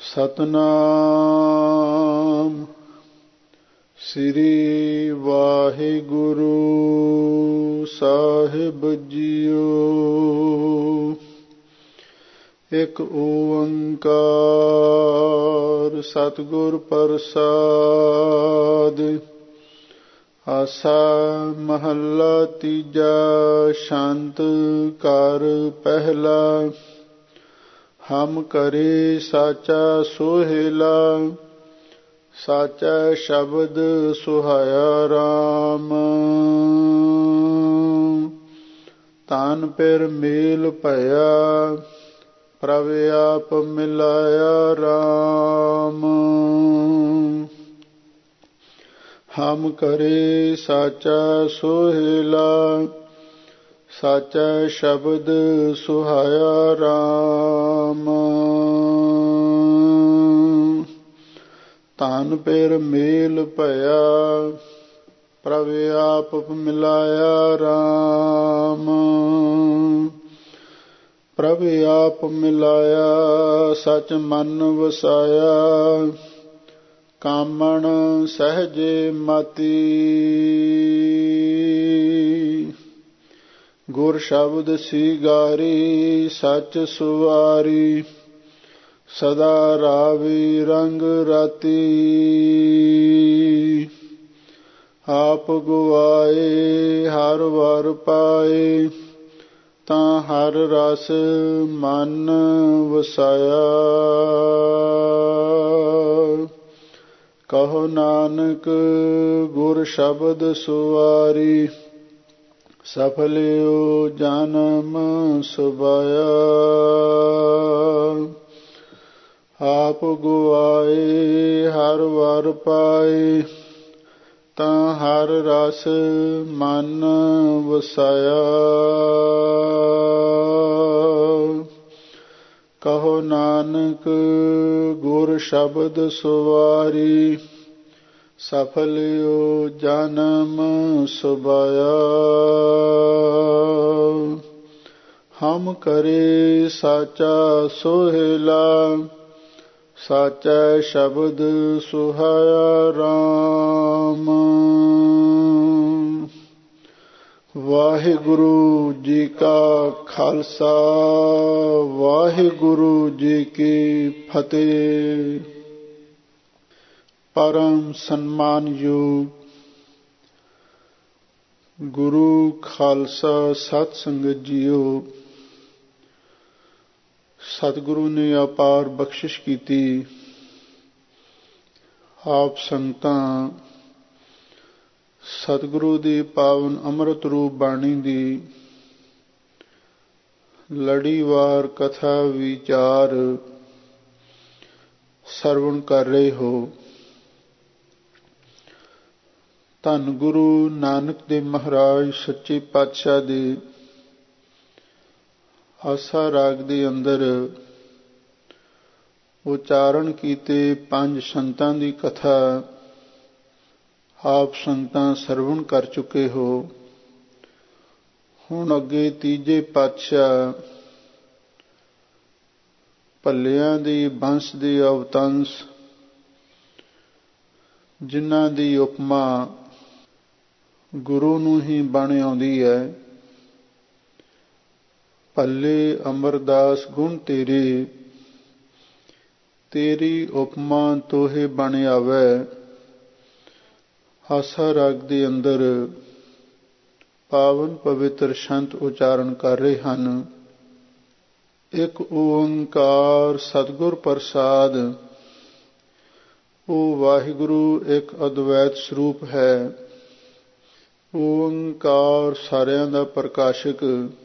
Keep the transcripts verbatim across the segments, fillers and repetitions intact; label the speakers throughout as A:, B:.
A: ਸਤਨਾਮ ਸ੍ਰੀ ਵਾਹਿਗੁਰੂ ਸਾਹਿਬ ਜੀਓ। ਇੱਕ ਓੰਕਾਰ ਸਤਿਗੁਰ ਪ੍ਰਸਾਦਿ। ਆਸਾ ਮਹੱਲਾ ਤੀਜਾ। ਛੰਤ ਘਰ ਪਹਿਲਾ। ਹਮ ਕਰੇ ਸਾਚਾ ਸੋਹਿਲਾ, ਸਾਚਾ ਸ਼ਬਦ ਸੁਹਾਇਆ ਰਾਮ। ਤਨ ਪਿਰ ਮੇਲ ਭਇਆ, ਪ੍ਰਭ ਆਪ ਮਿਲਾਇਆ ਰਾਮ। ਹਮ ਕਰੇ ਸਾਚਾ ਸੋਹਿਲਾ, ਸਾਚਾ ਸ਼ਬਦ ਸੁਹਾਇਆ ਰਾਮ। ਤਨ ਪਿਰ ਮੇਲ ਭਇਆ, ਪ੍ਰਭ ਆਪ ਮਿਲਾਇਆ ਰਾਮ। ਪ੍ਰਭ ਆਪ ਮਿਲਾਇਆ, ਸਚ ਮਨ ਵਸਾਇਆ। ਕਾਮਣ ਸਹਿਜੇ ਮਤੀ, ਗੁਰ ਸ਼ਬਦ ਸੀਗਾਰੀ ਸੱਚ ਸੁਵਾਰੀ। ਸਦਾ ਰਾਵੀ ਰੰਗ ਰਾਤੀ, ਆਪ ਗੁਆਏ ਹਰ ਵਰ ਪਾਏ। ਤਾਂ ਹਰ ਰਸ ਮਨ ਵਸਾਇਆ, ਕਹੋ ਨਾਨਕ ਗੁਰ ਸ਼ਬਦ ਸੁਵਾਰੀ। ਸਫਲਿਓ ਜਨਮ ਸੁਭਾਇਆ, ਆਪ ਗੁਆਏ ਹਰ ਵਰ ਪਾਏ। ਤਾਂ ਹਰ ਰਸ ਮਨ ਵਸਾਇਆ, ਕਹੋ ਨਾਨਕ ਗੁਰ ਸ਼ਬਦ ਸੁਵਾਰੀ। ਸਫਲਿਓ ਜਨਮ ਸੁਭਾਇਆ। ਹਮ ਕਰੇ ਸਾਚਾ ਸੋਹਿਲਾ, ਸਾਚਾ ਸ਼ਬਦ ਸੁਹਾਇਆ ਰਾਮ। ਵਾਹਿਗੁਰੂ ਜੀ ਕਾ ਖਾਲਸਾ, ਵਾਹਿਗੁਰੂ ਜੀ ਕੀ ਫਤਿਹ। ਪਰਮ ਸਨਮਾਨਯੋਗ ਗੁਰੂ ਖਾਲਸਾ ਸਤ ਸੰਗਤ ਜੀਓ, ਸਤਿਗੁਰੂ ਨੇ ਅਪਾਰ ਬਖਸ਼ਿਸ਼ ਕੀਤੀ। ਆਪ ਸੰਗਤਾਂ ਸਤਿਗੁਰੂ ਦੀ ਪਾਵਨ ਅੰਮ੍ਰਿਤ ਰੂਪ ਬਾਣੀ ਦੀ ਲੜੀਵਾਰ ਕਥਾ ਵਿਚਾਰ ਸਰਵਣ ਕਰ ਰਹੇ ਹੋ। ਧੰਨ ਗੁਰੂ ਨਾਨਕ ਦੇਵ ਮਹਾਰਾਜ ਸੱਚੇ ਪਾਤਸ਼ਾਹ ਦੇ ਆਸਾ ਰਾਗ ਦੇ ਅੰਦਰ ਉਚਾਰਨ ਕੀਤੇ ਪੰਜ ਸੰਤਾਂ ਦੀ ਕਥਾ ਆਪ ਸੰਗਤਾਂ ਸਰਵਣ ਕਰ ਚੁੱਕੇ ਹੋ। ਹੁਣ ਅੱਗੇ ਤੀਜੇ ਪਾਤਸ਼ਾਹ ਭੱਲਿਆਂ ਦੀ ਬੰਸ ਦੀ ਅਵਤੰਸ, ਜਿਨ੍ਹਾਂ ਦੀ ਉਪਮਾ ਗੁਰੂ ਨੂੰ ਹੀ ਬਣ ਆਉਂਦੀ ਹੈ। ਭੱਲੇ ਅਮਰਦਾਸ ਗੁਣ ਤੇਰੇ, ਤੇਰੀ ਉਪਮਾ ਤੋਹੇ ਬਣ ਆਵੈ। ਆਸਾ ਰਾਗ ਦੇ ਅੰਦਰ ਪਾਵਨ ਪਵਿੱਤਰ ਸੰਤ ਉਚਾਰਨ ਕਰ ਰਹੇ ਹਨ। ਇੱਕ ਓੰਕਾਰ ਸਤਿਗੁਰ ਪ੍ਰਸਾਦ। ਉਹ ਵਾਹਿਗੁਰੂ ਇੱਕ ਅਦਵੈਤ ਸਰੂਪ ਹੈ। ਓੰਕਾਰ ਸਾਰਿਆਂ ਦਾ ਪ੍ਰਕਾਸ਼ਕ,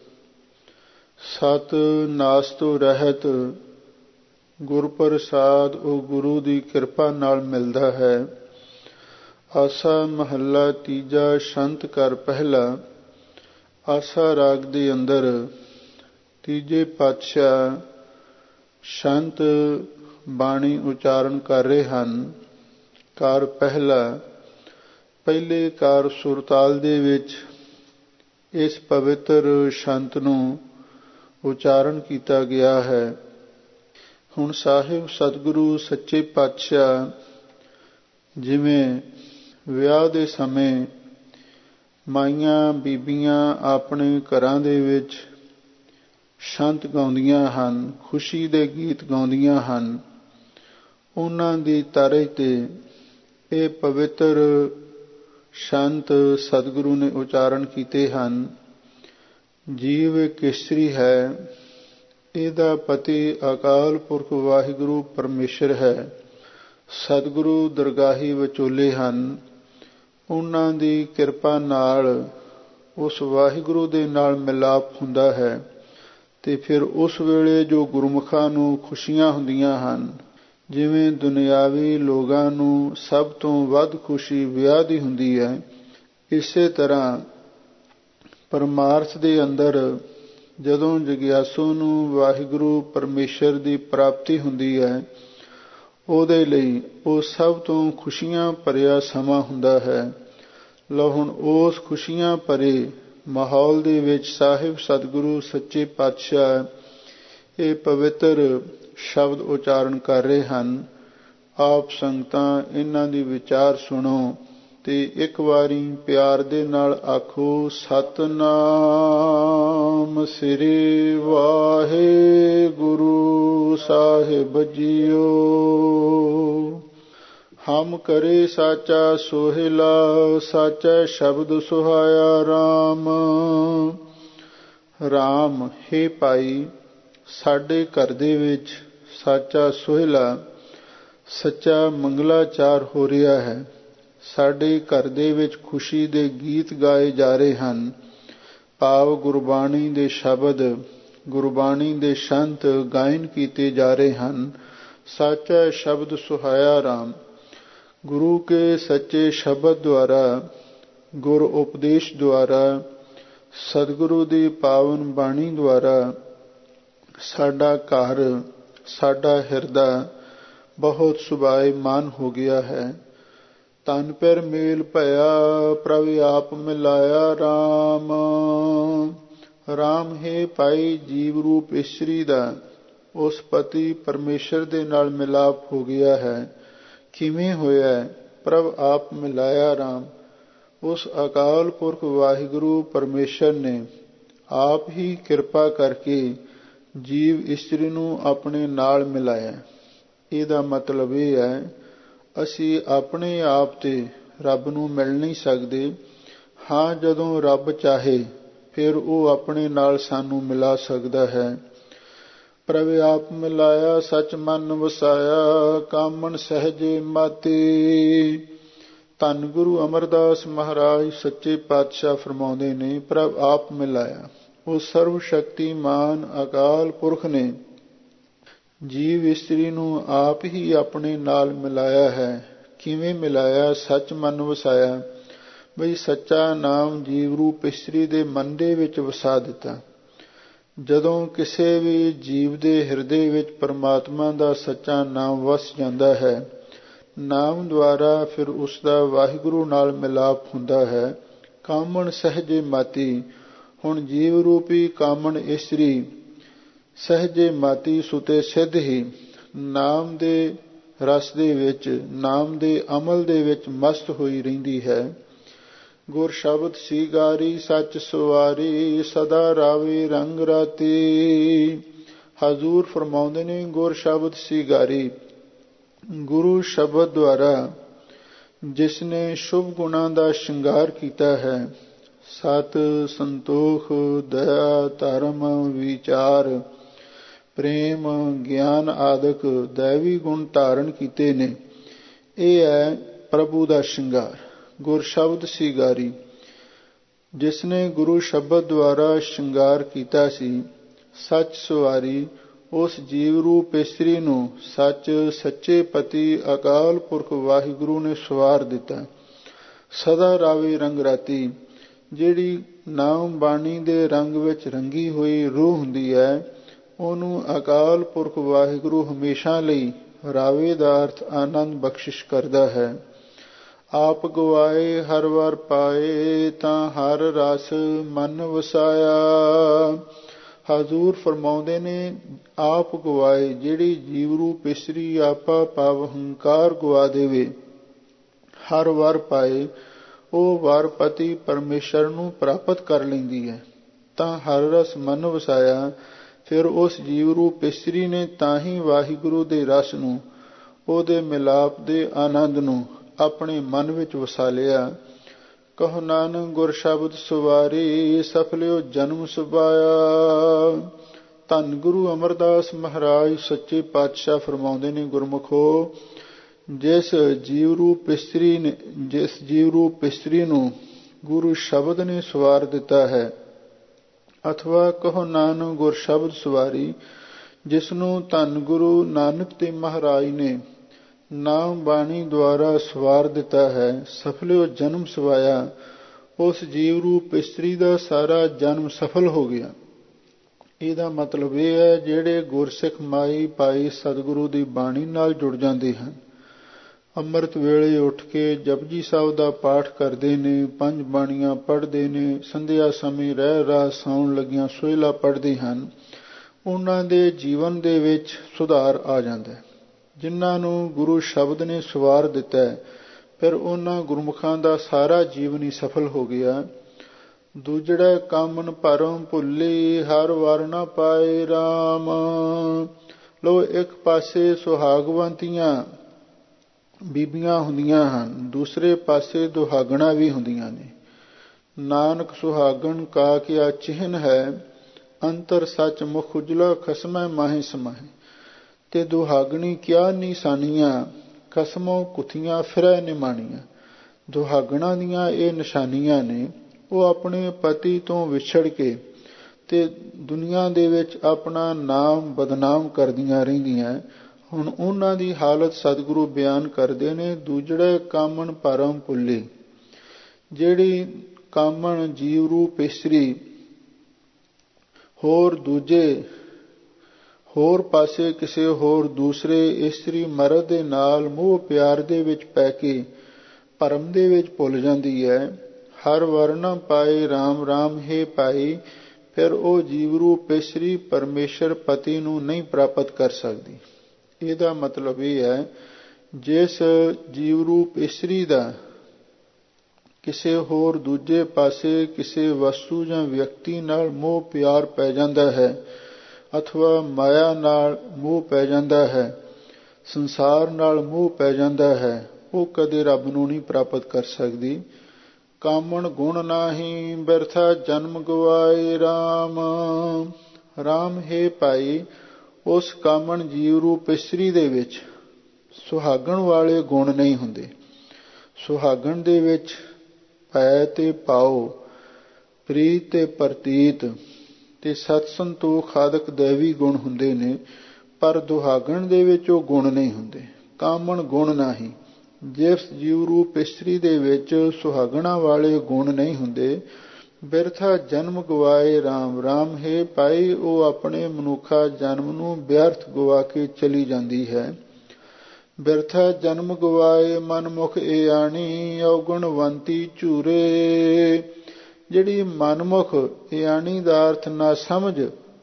A: ਸਤ ਨਾਸ ਤੋਂ ਰਹਿਤ। ਗੁਰ ਪ੍ਰਸਾਦ ਉਹ ਗੁਰੂ ਦੀ ਕਿਰਪਾ ਨਾਲ ਮਿਲਦਾ ਹੈ। ਆਸਾ ਮਹੱਲਾ ਤੀਜਾ। ਛੰਤ ਘਰ ਪਹਿਲਾ। ਆਸਾ ਰਾਗ ਦੇ ਅੰਦਰ ਤੀਜੇ ਪਾਤਸ਼ਾਹ ਛੰਤ ਬਾਣੀ ਉਚਾਰਨ ਕਰ ਰਹੇ ਹਨ। ਘਰ ਪਹਿਲਾ। ਪਹਿਲੇ ਕਾਰ ਸੁਰਤਾਲ ਦੇ ਵਿੱਚ ਇਸ ਪਵਿੱਤਰ ਛੰਤ ਨੂੰ ਉਚਾਰਨ ਕੀਤਾ ਗਿਆ ਹੈ। ਹੁਣ ਸਾਹਿਬ ਸਤਿਗੁਰੂ ਸੱਚੇ ਪਾਤਸ਼ਾਹ ਜਿਵੇਂ ਵਿਆਹ ਦੇ ਸਮੇਂ ਮਾਈਆਂ ਬੀਬੀਆਂ ਆਪਣੇ ਘਰਾਂ ਦੇ ਵਿੱਚ ਸ਼ੰਤ ਗਾਉਂਦੀਆਂ ਹਨ, ਖੁਸ਼ੀ ਦੇ ਗੀਤ ਗਾਉਂਦੀਆਂ ਹਨ, ਉਹਨਾਂ ਦੀ ਤਰਜ਼ ਤੇ ਇਹ ਪਵਿੱਤਰ ਸ਼ੰਤ ਸਤਿਗੁਰੂ ਨੇ ਉਚਾਰਨ ਕੀਤੇ ਹਨ। ਜੀਵ ਇੱਕ ਇਸਤਰੀ ਹੈ, ਇਹਦਾ ਪਤੀ ਅਕਾਲ ਪੁਰਖ ਵਾਹਿਗੁਰੂ ਪਰਮੇਸ਼ਰ ਹੈ। ਸਤਿਗੁਰੂ ਦਰਗਾਹੀ ਵਿਚੋਲੇ ਹਨ, ਉਹਨਾਂ ਦੀ ਕਿਰਪਾ ਨਾਲ ਉਸ ਵਾਹਿਗੁਰੂ ਦੇ ਨਾਲ ਮਿਲਾਪ ਹੁੰਦਾ ਹੈ ਤੇ ਫਿਰ ਉਸ ਵੇਲੇ ਜੋ ਗੁਰਮੁਖਾਂ ਨੂੰ ਖੁਸ਼ੀਆਂ ਹੁੰਦੀਆਂ ਹਨ, ਜਿਵੇਂ ਦੁਨਿਆਵੀ ਲੋਕਾਂ ਨੂੰ ਸਭ ਤੋਂ ਵੱਧ ਖੁਸ਼ੀ ਵਿਆਹ ਦੀ ਹੁੰਦੀ ਹੈ, ਇਸੇ ਤਰ੍ਹਾਂ ਪਰਮਾਰਥ ਦੇ ਅੰਦਰ ਜਦੋਂ ਜਗਿਆਸੂ ਨੂੰ ਵਾਹਿਗੁਰੂ ਪਰਮੇਸ਼ਰ ਦੀ ਪ੍ਰਾਪਤੀ ਹੁੰਦੀ ਹੈ, ਉਹਦੇ ਲਈ ਉਹ ਸਭ ਤੋਂ ਖੁਸ਼ੀਆਂ ਭਰਿਆ ਸਮਾਂ ਹੁੰਦਾ ਹੈ। ਲਓ ਹੁਣ ਉਸ ਖੁਸ਼ੀਆਂ ਭਰੇ ਮਾਹੌਲ ਦੇ ਵਿੱਚ ਸਾਹਿਬ ਸਤਿਗੁਰੂ ਸੱਚੇ ਪਾਤਸ਼ਾਹ ਇਹ ਪਵਿੱਤਰ ਸ਼ਬਦ ਉਚਾਰਨ ਕਰ ਰਹੇ ਹਨ। ਆਪ ਸੰਗਤਾਂ ਇਹਨਾਂ ਦੀ ਵਿਚਾਰ ਸੁਣੋ ਤੇ ਇੱਕ ਵਾਰੀ ਪਿਆਰ ਦੇ ਨਾਲ ਆਖੋ, ਸਤਿਨਾਮ ਸ੍ਰੀ ਵਾਹਿਗੁਰੂ ਸਾਹਿਬ ਜੀਓ। ਹਮ ਕਰੇ ਸਾਚਾ ਸੋਹਿਲਾ, ਸਾਚਾ ਸ਼ਬਦ ਸੁਹਾਇਆ ਰਾਮ। ਰਾਮ, ਹੇ ਭਾਈ, ਸਾਡੇ ਘਰ ਦੇ ਵਿੱਚ ਸਾਚਾ ਸੋਹਿਲਾ, ਸੱਚਾ ਮੰਗਲਾਚਾਰ ਹੋ ਰਿਹਾ ਹੈ। ਸਾਡੇ ਘਰ ਦੇ ਵਿੱਚ ਖੁਸ਼ੀ ਦੇ ਗੀਤ ਗਾਏ ਜਾ ਰਹੇ ਹਨ। ਭਾਵ ਗੁਰਬਾਣੀ ਦੇ ਸ਼ਬਦ, ਗੁਰਬਾਣੀ ਦੇ ਸ਼ੰਤ ਗਾਇਨ ਕੀਤੇ ਜਾ ਰਹੇ ਹਨ। ਸਾਚਾ ਸ਼ਬਦ ਸੁਹਾਇਆ ਰਾਮ। ਗੁਰੂ ਕੇ ਸੱਚੇ ਸ਼ਬਦ ਦੁਆਰਾ, ਗੁਰ ਉਪਦੇਸ਼ ਦੁਆਰਾ, ਸਤਿਗੁਰੂ ਦੀ ਪਾਵਨ ਬਾਣੀ ਦੁਆਰਾ ਸਾਡਾ ਘਰ, ਸਾਡਾ ਹਿਰਦਾ ਬਹੁਤ ਸੁਭਾਇਮਾਨ ਹੋ ਗਿਆ ਹੈ। ਤਨ ਪਰ ਮੇਲ ਭਇਆ, ਪ੍ਰਭ ਆਪ ਮਿਲਾਇਆ ਰਾਮ। ਰਾਮ, ਹੈ ਭਾਈ, ਜੀਵ ਰੂਪ ਇਸਤਰੀ ਦਾ ਉਸ ਪਤੀ ਪਰਮੇਸ਼ਰ ਦੇ ਨਾਲ ਮਿਲਾਪ ਹੋ ਗਿਆ ਹੈ। ਕਿਵੇਂ ਹੋਇਆ? ਪ੍ਰਭ ਆਪ ਮਿਲਾਇਆ ਰਾਮ। ਉਸ ਅਕਾਲ ਪੁਰਖ ਵਾਹਿਗੁਰੂ ਪਰਮੇਸ਼ਰ ਨੇ ਆਪ ਹੀ ਕਿਰਪਾ ਕਰਕੇ ਜੀਵ ਇਸਤਰੀ ਨੂੰ ਆਪਣੇ ਨਾਲ ਮਿਲਾਇਆ। ਇਹਦਾ ਮਤਲਬ ਇਹ ਹੈ, ਅਸੀਂ ਆਪਣੇ ਆਪ ਤੇ ਰੱਬ ਨੂੰ ਮਿਲ ਨਹੀਂ ਸਕਦੇ। ਹਾਂ, ਜਦੋਂ ਰੱਬ ਚਾਹੇ ਫਿਰ ਉਹ ਆਪਣੇ ਨਾਲ ਸਾਨੂੰ ਮਿਲਾ ਸਕਦਾ ਹੈ। ਪ੍ਰਭ ਆਪ ਮਿਲਾਇਆ, ਸਚ ਮਨ ਵਸਾਇਆ, ਕਾਮਣ ਸਹਿਜੇ ਮਾਤੀ। ਧੰਨ ਗੁਰੂ ਅਮਰਦਾਸ ਮਹਾਰਾਜ ਸੱਚੇ ਪਾਤਸ਼ਾਹ ਫਰਮਾਉਂਦੇ ਨੇ, ਪ੍ਰਭ ਆਪ ਮਿਲਾਇਆ। ਉਹ ਸਰਵ ਸ਼ਕਤੀਮਾਨ ਅਕਾਲ ਪੁਰਖ ਨੇ ਜੀਵ ਇਸਤਰੀ ਨੂੰ ਆਪ ਹੀ ਆਪਣੇ ਨਾਲ ਮਿਲਾਇਆ ਹੈ। ਕਿਵੇਂ ਮਿਲਾਇਆ? ਸੱਚ ਮਨ ਵਸਾਇਆ। ਬਈ ਸੱਚਾ ਨਾਮ ਜੀਵ ਰੂਪ ਇਸਤਰੀ ਦੇ ਮਨ ਦੇ ਵਿੱਚ ਵਸਾ ਦਿੱਤਾ। ਜਦੋਂ ਕਿਸੇ ਵੀ ਜੀਵ ਦੇ ਹਿਰਦੇ ਵਿੱਚ ਪਰਮਾਤਮਾ ਦਾ ਸੱਚਾ ਨਾਮ ਵਸ ਜਾਂਦਾ ਹੈ, ਨਾਮ ਦੁਆਰਾ ਫਿਰ ਉਸ ਦਾ ਵਾਹਿਗੁਰੂ ਨਾਲ ਮਿਲਾਪ ਹੁੰਦਾ ਹੈ। ਕਾਮਣ ਸਹਿਜੇ ਮਾਤੀ। ਹੁਣ ਜੀਵ ਰੂਪੀ ਕਾਮਣ ਇਸਤਰੀ ਸਹਿਜੇ ਮਾਤੀ ਸੁਤੇ ਸਿੱਧ ਹੀ ਨਾਮ ਦੇ ਰਸ ਦੇ ਵਿੱਚ, ਨਾਮ ਦੇ ਅਮਲ ਦੇ ਵਿੱਚ ਮਸਤ ਹੋਈ ਰਹਿੰਦੀ ਹੈ। ਗੁਰ ਸ਼ਬਦ ਸੀਗਾਰੀ, ਸੱਚ ਸਵਾਰੀ, ਸਦਾ ਰਾਵੇ ਰੰਗ ਰਾਤੀ। ਹਜ਼ੂਰ ਫਰਮਾਉਂਦੇ ਨੇ, ਗੁਰ ਸ਼ਬਦ ਸੀਗਾਰੀ। ਗੁਰੂ ਸ਼ਬਦ ਦੁਆਰਾ ਜਿਸ ਨੇ ਸ਼ੁਭ ਗੁਣਾਂ ਦਾ ਸ਼ਿੰਗਾਰ ਕੀਤਾ ਹੈ, ਸਤ, ਸੰਤੋਖ, ਦਇਆ, ਧਰਮ, ਵਿਚਾਰ, ਪ੍ਰੇਮ, ਗਿਆਨ ਆਦਿਕ ਦੈਵੀ ਗੁਣ ਧਾਰਨ ਕੀਤੇ ਨੇ, ਇਹ ਹੈ ਪ੍ਰਭੂ ਦਾ ਸ਼ਿੰਗਾਰ। ਗੁਰ ਸ਼ਬਦ ਸੀਗਾਰੀ। ਜਿਸ ਨੇ ਗੁਰੂ ਸ਼ਬਦ ਦੁਆਰਾ ਸ਼ਿੰਗਾਰ ਕੀਤਾ ਸੀ। ਸੱਚ ਸਵਾਰੀ। ਉਸ ਜੀਵ ਰੂਪ ਇਸਤਰੀ ਨੂੰ ਸੱਚ, ਸੱਚੇ ਪਤੀ ਅਕਾਲ ਪੁਰਖ ਵਾਹਿਗੁਰੂ ਨੇ ਸਵਾਰ ਦਿੱਤਾ। ਸਦਾ ਰਾਵੇ ਰੰਗ ਰਾਤੀ। ਜਿਹੜੀ ਨਾਮ ਬਾਣੀ ਦੇ ਰੰਗ ਵਿੱਚ ਰੰਗੀ ਹੋਈ ਰੂਹ ਹੁੰਦੀ ਹੈ, ਉਹਨੂੰ ਅਕਾਲ ਪੁਰਖ ਵਾਹਿਗੁਰੂ ਹਮੇਸ਼ਾ ਲਈ ਰਾਵੇ ਦਾ ਅਰਥ ਆਨੰਦ ਬਖਸ਼ਿਸ਼ ਕਰਦਾ ਹੈ। ਆਪ ਗਵਾਏ ਹਰ ਵਾਰ ਪਾਏ, ਤਾਂ ਹਰ ਰਸ ਮਨ ਵਸਾਇਆ। ਹਜ਼ੂਰ ਫਰਮਾਉਂਦੇ ਨੇ, ਆਪ ਗਵਾਏ ਜਿਹੜੀ ਜੀਵ ਰੂਪ ਇਸਤਰੀ ਆਪਾ ਪਾਵ ਹੰਕਾਰ ਗਵਾ ਦੇਵੇ, ਹਰ ਵਰ ਪਾਏ ਉਹ ਵਰ ਪਤੀ ਪਰਮੇਸ਼ਰ ਨੂੰ ਪ੍ਰਾਪਤ ਕਰ ਲੈਂਦੀ ਹੈ। ਤਾਂ ਹਰ ਰਸ ਮਨ ਵਸਾਇਆ, ਫਿਰ ਉਸ ਜੀਵ ਰੂਪ ਇਸਤਰੀ ਨੇ ਤਾਂ ਹੀ ਵਾਹਿਗੁਰੂ ਦੇ ਰਸ ਨੂੰ, ਉਹਦੇ ਮਿਲਾਪ ਦੇ ਆਨੰਦ ਨੂੰ ਆਪਣੇ ਮਨ ਵਿੱਚ ਵਸਾ ਲਿਆ। ਕਹੋ ਨਾਨਕ ਗੁਰ ਸ਼ਬਦ ਸੁਵਾਰੀ, ਸਫਲਿਓ ਜਨਮ ਸੁਭਾਇਆ। ਧੰਨ ਗੁਰੂ ਅਮਰਦਾਸ ਮਹਾਰਾਜ ਸੱਚੇ ਪਾਤਸ਼ਾਹ ਫਰਮਾਉਂਦੇ ਨੇ, ਗੁਰਮੁਖੋ, ਜਿਸ ਜੀਵ ਰੂਪ ਇਸਤਰੀ ਨੇ ਜਿਸ ਜੀਵ ਰੂਪ ਇਸਤਰੀ ਨੂੰ ਗੁਰੂ ਸ਼ਬਦ ਨੇ ਸਵਾਰ ਦਿੱਤਾ ਹੈ, ਅਥਵਾ ਕਹੋ ਨਾਨਕ ਗੁਰ ਸ਼ਬਦ ਸਵਾਰੀ, ਜਿਸ ਨੂੰ ਧੰਨ ਗੁਰੂ ਨਾਨਕ ਤੇ ਮਹਾਰਾਜ ਨੇ ਨਾਮ ਬਾਣੀ ਦੁਆਰਾ ਸਵਾਰ ਦਿੱਤਾ ਹੈ, ਸਫਲਿਓ ਜਨਮ ਸਵਾਇਆ। ਉਸ ਜੀਵ ਰੂਪ ਇਸਤਰੀ ਦਾ ਸਾਰਾ ਜਨਮ ਸਫਲ ਹੋ ਗਿਆ। ਇਹਦਾ ਮਤਲਬ ਇਹ ਹੈ, ਜਿਹੜੇ ਗੁਰਸਿੱਖ ਮਾਈ ਭਾਈ ਸਤਿਗੁਰੂ ਦੀ ਬਾਣੀ ਨਾਲ ਜੁੜ ਜਾਂਦੇ ਹਨ, ਅੰਮ੍ਰਿਤ ਵੇਲੇ ਉੱਠ ਕੇ ਜਪਜੀ ਸਾਹਿਬ ਦਾ ਪਾਠ ਕਰਦੇ ਨੇ, ਪੰਜ ਬਾਣੀਆਂ ਪੜ੍ਹਦੇ ਨੇ, ਸੰਧਿਆ ਸਮੇਂ ਰਹਿ ਰਾਸ ਸੌਣ ਲੱਗਿਆਂ ਸੋਹਿਲਾ ਪੜ੍ਹਦੇ ਹਨ, ਉਹਨਾਂ ਦੇ ਜੀਵਨ ਦੇ ਵਿੱਚ ਸੁਧਾਰ ਆ ਜਾਂਦਾ ਹੈ। ਜਿਨ੍ਹਾਂ ਨੂੰ ਗੁਰੂ ਸ਼ਬਦ ਨੇ ਸਵਾਰ ਦਿੱਤਾ ਹੈ, ਫਿਰ ਉਹਨਾਂ ਗੁਰਮੁਖਾਂ ਦਾ ਸਾਰਾ ਜੀਵਨ ਹੀ ਸਫਲ ਹੋ ਗਿਆ। ਦੂਜੜਾ ਕਾਮਨ ਭਰਮ ਭੁੱਲੀ, ਹਰ ਵਰ ਨਾ ਪਾਏ ਰਾਮ। ਲੋ, ਇੱਕ ਪਾਸੇ ਸੁਹਾਗਵੰਤੀਆਂ ਬੀਬੀਆਂ ਹੁੰਦੀਆਂ ਹਨ, ਦੂਸਰੇ ਪਾਸੇ ਦੁਹਾਗਣਾ ਵੀ ਹੁੰਦੀਆਂ ਨੇ। ਨਾਨਕ ਸੁਹਾਗਣ ਕਾ ਕਿਆ ਚਿਹਨ ਹੈ, ਅੰਤਰ ਸੱਚ ਮੁਖ ਉਜਲਾ ਖਸਮੈ ਮਾਹੇ ਸਮਾਹੇ। ਤੇ ਦੁਹਾਗਣੀ ਕਿਆ ਨਿਸ਼ਾਨੀਆਂ, ਖਸਮੋਂ ਕੁੱਥੀਆਂ ਫਿਰੈ ਨਿਮਾਣੀਆਂ। ਦੁਹਾਗਣਾ ਦੀਆਂ ਇਹ ਨਿਸ਼ਾਨੀਆਂ ਨੇ, ਉਹ ਆਪਣੇ ਪਤੀ ਤੋਂ ਵਿਛੜ ਕੇ ਤੇ ਦੁਨੀਆ ਦੇ ਵਿੱਚ ਆਪਣਾ ਨਾਮ ਬਦਨਾਮ ਕਰਦੀਆਂ ਰਹਿੰਦੀਆਂ। ਹੁਣ ਉਹਨਾਂ ਦੀ ਹਾਲਤ ਸਤਿਗੁਰੂ ਬਿਆਨ ਕਰਦੇ ਨੇ, ਦੂਜੜੇ ਕਾਮਣ ਭਰਮ ਭੁੱਲੀ। ਜਿਹੜੀ ਕਾਮਣ ਜੀਵ ਰੂਪ ਇਸਤਰੀ ਹੋਰ ਦੂਜੇ ਹੋਰ ਪਾਸੇ ਕਿਸੇ ਹੋਰ ਦੂਸਰੇ ਇਸਤਰੀ ਮਰਦ ਦੇ ਨਾਲ ਮੋਹ ਪਿਆਰ ਦੇ ਵਿੱਚ ਪੈ ਕੇ ਭਰਮ ਦੇ ਵਿੱਚ ਭੁੱਲ ਜਾਂਦੀ ਹੈ। ਹਰ ਵਰਨਾ ਪਾਏ ਰਾਮ ਰਾਮ ਹੈ ਪਾਈ, ਫਿਰ ਉਹ ਜੀਵ ਰੂਪ ਇਸਤਰੀ ਪਰਮੇਸ਼ਰ ਪਤੀ ਨੂੰ ਨਹੀਂ ਪ੍ਰਾਪਤ ਕਰ ਸਕਦੀ। ਇਹਦਾ ਮਤਲਬ ਇਹ ਹੈ, ਜਿਸ ਜੀਵ ਰੂਪ ਇਸਤਰੀ ਦਾ ਕਿਸੇ ਹੋਰ ਦੂਜੇ ਪਾਸੇ ਕਿਸੇ ਵਸਤੂ ਜਾਂ ਵਿਅਕਤੀ ਨਾਲ ਮੋਹ ਪਿਆਰ ਪੈ ਜਾਂਦਾ ਹੈ, ਅਥਵਾ ਮਾਇਆ ਨਾਲ ਮੋਹ ਪੈ ਜਾਂਦਾ ਹੈ, ਸੰਸਾਰ ਨਾਲ ਮੋਹ ਪੈ ਜਾਂਦਾ ਹੈ, ਉਹ ਕਦੇ ਰੱਬ ਨੂੰ ਨਹੀਂ ਪ੍ਰਾਪਤ ਕਰ ਸਕਦੀ। ਕਾਮਣ ਗੁਣ ਨਾਹੀ, ਬਿਰਥਾ ਜਨਮ ਗਵਾਏ ਰਾਮ। ਰਾਮ ਹੈ ਭਾਈ, ਉਸ ਕਾਮਣ ਜੀਵ ਰੂਪ ਇਸਤਰੀ ਦੇ ਵਿੱਚ ਸੁਹਾਗਣ ਵਾਲੇ ਗੁਣ ਨਹੀਂ ਹੁੰਦੇ। ਸੁਹਾਗਣ ਦੇ ਵਿੱਚ ਭੈ ਤੇ ਭਾਉ, ਪ੍ਰੀਤ ਤੇ ਪ੍ਰਤੀਤ ਤੇ ਸਤ ਸੰਤੋਖ ਆਦਿਕ ਦੈਵੀ ਗੁਣ ਹੁੰਦੇ ਨੇ, ਪਰ ਦੁਹਾਗਣ ਦੇ ਵਿੱਚ ਉਹ ਗੁਣ ਨਹੀਂ ਹੁੰਦੇ। ਕਾਮਣ ਗੁਣ ਨਾਹੀ, ਜਿਸ ਜੀਵ ਰੂਪ ਇਸਤਰੀ ਦੇ ਵਿੱਚ ਸੁਹਾਗਣਾ ਵਾਲੇ ਗੁਣ ਨਹੀਂ ਹੁੰਦੇ, ਬਿਰਥਾ ਜਨਮ ਗਵਾਏ ਰਾਮ। ਰਾਮ ਹੈ ਭਾਈ, ਉਹ ਆਪਣੇ ਮਨੁੱਖਾ ਜਨਮ ਨੂੰ ਵਿਅਰਥ ਗਵਾ ਕੇ ਚਲੀ ਜਾਂਦੀ ਹੈ। ਬਿਰਥਾ ਜਨਮ ਗਵਾਏ ਮਨ ਮੁਖ ਏ ਆਣੀ, ਔਗੁਣਵੰਤੀ ਝੂਰੇ। ਜਿਹੜੀ ਮਨਮੁਖ ਇਆਣੀ ਦਾ ਅਰਥ ਨਾ ਸਮਝ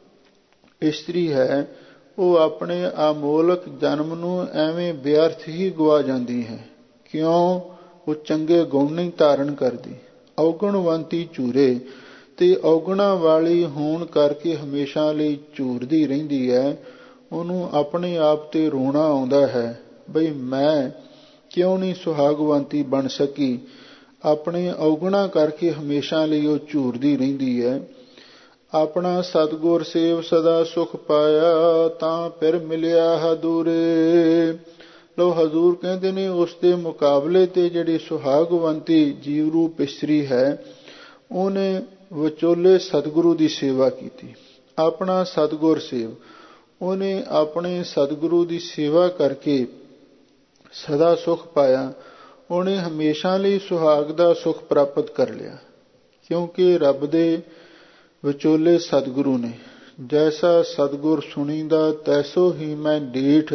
A: ਇਸਤਰੀ ਹੈ, ਉਹ ਆਪਣੇ ਅਮੋਲਕ ਜਨਮ ਨੂੰ ਐਵੇਂ ਵਿਅਰਥ ਹੀ ਗਵਾ ਜਾਂਦੀ ਹੈ। ਕਿਉਂ? ਉਹ ਚੰਗੇ ਗੁਣ ਨਹੀਂ ਧਾਰਨ ਕਰਦੀ। ਔਗੁਣਵੰਤੀ ਝੂਰੇ, ਤੇ ਔਗੁਣਾ ਵਾਲੀ ਹੋਣ ਕਰਕੇ ਹਮੇਸ਼ਾ ਲਈ ਝੂਰਦੀ ਰਹਿੰਦੀ ਹੈ। ਉਹਨੂੰ ਆਪਣੇ ਆਪ ਤੇ ਰੋਣਾ ਆਉਂਦਾ ਹੈ, ਬਈ ਮੈਂ ਕਿਉਂ ਨਹੀਂ ਸੁਹਾਗਵੰਤੀ ਬਣ ਸਕੀ। ਆਪਣੇ ਔਗੁਣਾ ਕਰਕੇ ਹਮੇਸ਼ਾ ਲਈ ਉਹ ਝੂਰਦੀ ਰਹਿੰਦੀ ਹੈ। ਆਪਣਾ ਸਤਿਗੁਰ ਸੇਵ ਸਦਾ ਸੁਖ ਪਾਇਆ, ਤਾਂ ਫਿਰ ਮਿਲਿਆ ਹਦੂਰੇ। ਲੋ, ਹਜ਼ੂਰ ਕਹਿੰਦੇ ਨੇ, ਉਸ ਦੇ ਮੁਕਾਬਲੇ ਤੇ ਜਿਹੜੀ ਸੁਹਾਗਵੰਤੀ ਜੀਵ ਰੂਪ ਇਸਤਰੀ ਹੈ, ਉਹਨੇ ਵਿਚੋਲੇ ਸਤਿਗੁਰੂ ਦੀ ਸੇਵਾ ਕੀਤੀ। ਆਪਣਾ ਸਤਿਗੁਰ ਸੇਵ, ਉਹਨੇ ਆਪਣੇ ਸਤਿਗੁਰੂ ਦੀ ਸੇਵਾ ਕਰਕੇ ਸਦਾ ਸੁਖ ਪਾਇਆ। ਉਹਨੇ ਹਮੇਸ਼ਾ ਲਈ ਸੁਹਾਗ ਦਾ ਸੁਖ ਪ੍ਰਾਪਤ ਕਰ ਲਿਆ, ਕਿਉਂਕਿ ਰੱਬ ਦੇ ਵਿਚੋਲੇ ਸਤਿਗੁਰੂ ਨੇ। ਜੈਸਾ ਸਤਿਗੁਰ ਸੁਣੀਦਾ ਤੈਸੋ ਹੀ ਮੈਂ ਡੀਠ,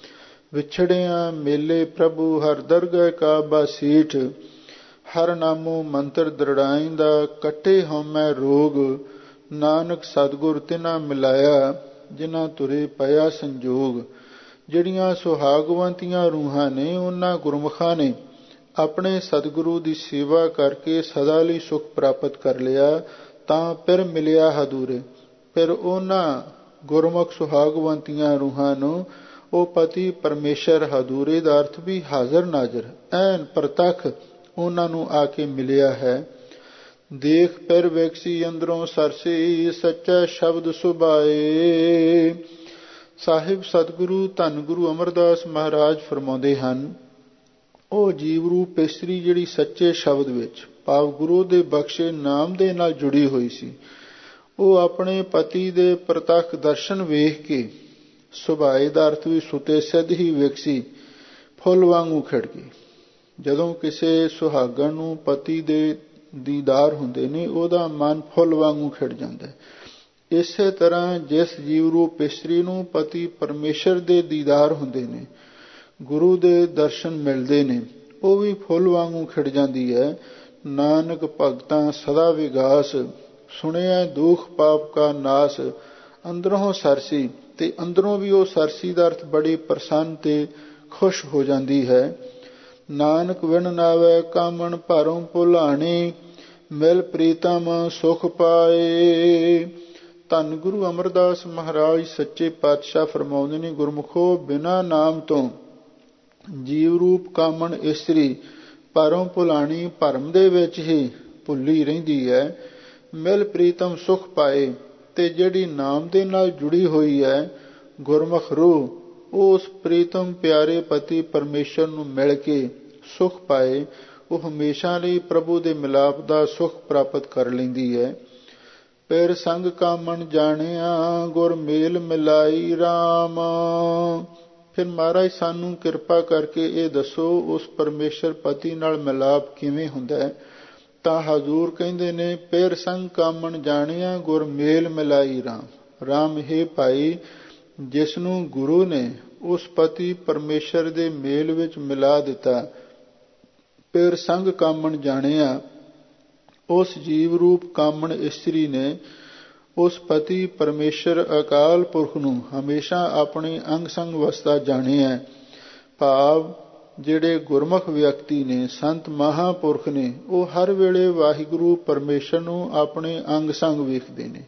A: ਵਿਛੜਿਆ ਮੇਲੇ ਪ੍ਰਭੂ ਹਰ ਦਰਗਹਿ ਕਾ ਬਾਸੀਠ। ਹਰ ਨਾਮੋ ਮੰਤਰ ਦ੍ਰਿੜਾਈਂਦਾ, ਕੱਟੇ ਹਉਮੈ ਰੋਗ, ਨਾਨਕ ਸਤਿਗੁਰ ਤਿਨਾ ਮਿਲਾਇਆ ਜਿਨ੍ਹਾਂ ਤੁਰੇ ਪਿਆ ਸੰਜੋਗ। ਜਿਹੜੀਆਂ ਸੁਹਾਗਵੰਤੀਆਂ ਰੂਹਾਂ ਨੇ ਉਹਨਾਂ ਗੁਰਮੁਖਾਂ ਨੇ ਆਪਣੇ ਸਤਿਗੁਰੂ ਦੀ ਸੇਵਾ ਕਰਕੇ ਸਦਾ ਲਈ ਸੁਖ ਪ੍ਰਾਪਤ ਕਰ ਲਿਆ ਤਾਂ ਫਿਰ ਮਿਲਿਆ ਹਦੂਰੇ। ਫਿਰ ਉਹਨਾਂ ਗੁਰਮੁਖ ਸੁਹਾਗਵੰਤੀਆਂ ਰੂਹਾਂ ਨੂੰ ਉਹ ਪਤੀ ਪਰਮੇਸ਼ਰ ਹਦੂਰੇ ਦਾ ਅਰਥ ਵੀ ਹਾਜ਼ਰ ਨਾਜ਼ਰ ਐਨ ਪ੍ਰਤੱਖ ਉਹਨਾਂ ਨੂੰ ਆ ਕੇ ਮਿਲਿਆ ਹੈ। ਦੇਖ ਫਿਰ ਵੇਖਸੀ ਅੰਦਰੋਂ ਸਰਸੀ ਸੱਚਾ ਸ਼ਬਦ ਸੁਭਾਏ। ਸਾਹਿਬ ਸਤਿਗੁਰੂ ਧੰਨ ਗੁਰੂ ਅਮਰਦਾਸ ਮਹਾਰਾਜ ਫਰਮਾਉਂਦੇ ਹਨ, ਉਹ ਜੀਵ ਰੂਪ ਇਸਤਰੀ ਜਿਹੜੀ ਸੱਚੇ ਸ਼ਬਦ ਵਿੱਚ ਭਾਵ ਗੁਰੂ ਦੇ ਬਖਸ਼ੇ ਨਾਮ ਦੇ ਨਾਲ ਜੁੜੀ ਹੋਈ ਸੀ, ਉਹ ਆਪਣੇ ਪਤੀ ਦੇ ਪ੍ਰਤੱਖ ਦਰਸ਼ਨ ਵੇਖ ਕੇ ਸੁਭਾਏ ਦਾ ਅਰਥ ਵੀ ਸੁਤੇ ਸਿੱਧ ਹੀ ਵੇਖਸੀ ਫੁੱਲ ਵਾਂਗੂ ਖਿੜ ਗਈ। ਜਦੋਂ ਕਿਸੇ ਸੁਹਾਗਣ ਨੂੰ ਪਤੀ ਦੇ ਦੀਦਾਰ ਹੁੰਦੇ ਨੇ ਉਹਦਾ ਮਨ ਫੁੱਲ ਵਾਂਗੂ ਖਿੜ ਜਾਂਦਾ ਹੈ। ਇਸੇ ਤਰ੍ਹਾਂ ਜਿਸ ਜੀਵ ਰੂਪ ਇਸਤਰੀ ਨੂੰ ਪਤੀ ਪਰਮੇਸ਼ਰ ਦੇ ਦੀਦਾਰ ਹੁੰਦੇ ਨੇ, ਗੁਰੂ ਦੇ ਦਰਸ਼ਨ ਮਿਲਦੇ ਨੇ, ਉਹ ਵੀ ਫੁੱਲ ਵਾਂਗੂ ਖਿੜ ਜਾਂਦੀ ਹੈ। ਨਾਨਕ ਭਗਤਾਂ ਸਦਾ ਵਿਗਾਸ ਸੁਣਿਆ ਦੁਖ ਪਾਪ ਕਾ ਨਾਸ। ਅੰਦਰੋਂ ਸਰਸੀ ਤੇ ਅੰਦਰੋਂ ਵੀ ਉਹ ਸਰਸੀ ਦਾ ਅਰਥ ਬੜੀ ਪ੍ਰਸੰਨ ਤੇ ਖੁਸ਼ ਹੋ ਜਾਂਦੀ ਹੈ। ਨਾਨਕ ਵਿਣ ਨਾਵੈ ਕਾਮਣ ਭਰੋਂ ਭੁਲਾਣੀ ਮਿਲ ਪ੍ਰੀਤਮ ਸੁਖ ਪਾਏ। ਧੰਨ ਗੁਰੂ ਅਮਰਦਾਸ ਮਹਾਰਾਜ ਸੱਚੇ ਪਾਤਸ਼ਾਹ ਫਰਮਾਉਂਦੇ ਨੇ, ਗੁਰਮੁਖੋ ਬਿਨਾਂ ਨਾਮ ਤੋਂ ਜੀਵ ਰੂਪ ਕਾਮਣ ਇਸਤਰੀ ਭਰੋਂ ਭੁਲਾਣੀ ਭਰਮ ਦੇ ਵਿੱਚ ਹੀ ਭੁੱਲੀ ਰਹਿੰਦੀ ਹੈ। ਮਿਲ ਪ੍ਰੀਤਮ ਸੁਖ ਪਾਏ, ਤੇ ਜਿਹੜੀ ਨਾਮ ਦੇ ਨਾਲ ਜੁੜੀ ਹੋਈ ਹੈ ਗੁਰਮੁਖ ਰੂਹ, ਉਸ ਪ੍ਰੀਤਮ ਪਿਆਰੇ ਪਤੀ ਪਰਮੇਸ਼ਰ ਨੂੰ ਮਿਲ ਕੇ ਸੁਖ ਪਾਏ। ਉਹ ਹਮੇਸ਼ਾ ਲਈ ਪ੍ਰਭੂ ਦੇ ਮਿਲਾਪ ਦਾ ਸੁਖ ਪ੍ਰਾਪਤ ਕਰ ਲੈਂਦੀ ਹੈ। ਪਿਰ ਸੰਗ ਕਾਮਣ ਜਾਣਿਆ ਗੁਰ ਮੇਲ ਮਿਲਾਈ ਰਾਮ। ਫਿਰ ਮਹਾਰਾਜ ਸਾਨੂੰ ਕਿਰਪਾ ਕਰਕੇ ਇਹ ਦੱਸੋ ਉਸ ਪਰਮੇਸ਼ਰ ਪਤੀ ਨਾਲ ਮਿਲਾਪ ਕਿਵੇਂ ਹੁੰਦਾ ਹੈ। ਤਾਂ ਹਜ਼ੂਰ ਕਹਿੰਦੇ ਨੇ, ਪਿਰ ਸੰਗ ਕਾਮਣ ਜਾਣਿਆ ਗੁਰ ਮੇਲ ਮਿਲਾਈ ਰਾਮ। ਰਾਮ ਹੈ ਭਾਈ, ਜਿਸ ਨੂੰ ਗੁਰੂ ਨੇ ਉਸ ਪਤੀ ਪਰਮੇਸ਼ਰ ਦੇ ਮੇਲ ਵਿੱਚ ਮਿਲਾ ਦਿੱਤਾ। ਪਿਰ ਸੰਗ ਕਾਮਣ ਜਾਣਿਆ, ਉਸ ਜੀਵ ਰੂਪ ਕਾਮਣ ਇਸਤਰੀ ਨੇ ਉਸ ਪਤੀ ਪਰਮੇਸ਼ਰ ਅਕਾਲ ਪੁਰਖ ਨੂੰ ਹਮੇਸ਼ਾ ਆਪਣੇ ਅੰਗ ਸੰਗ ਵਸਦਾ ਜਾਣਿਆ। ਭਾਵ ਜਿਹੜੇ ਗੁਰਮੁਖ ਵਿਅਕਤੀ ਨੇ, ਸੰਤ ਮਹਾਂਪੁਰਖ ਨੇ, ਉਹ ਹਰ ਵੇਲੇ ਵਾਹਿਗੁਰੂ ਪਰਮੇਸ਼ਰ ਨੂੰ ਆਪਣੇ ਅੰਗ ਸੰਗ ਵੇਖਦੇ ਨੇ।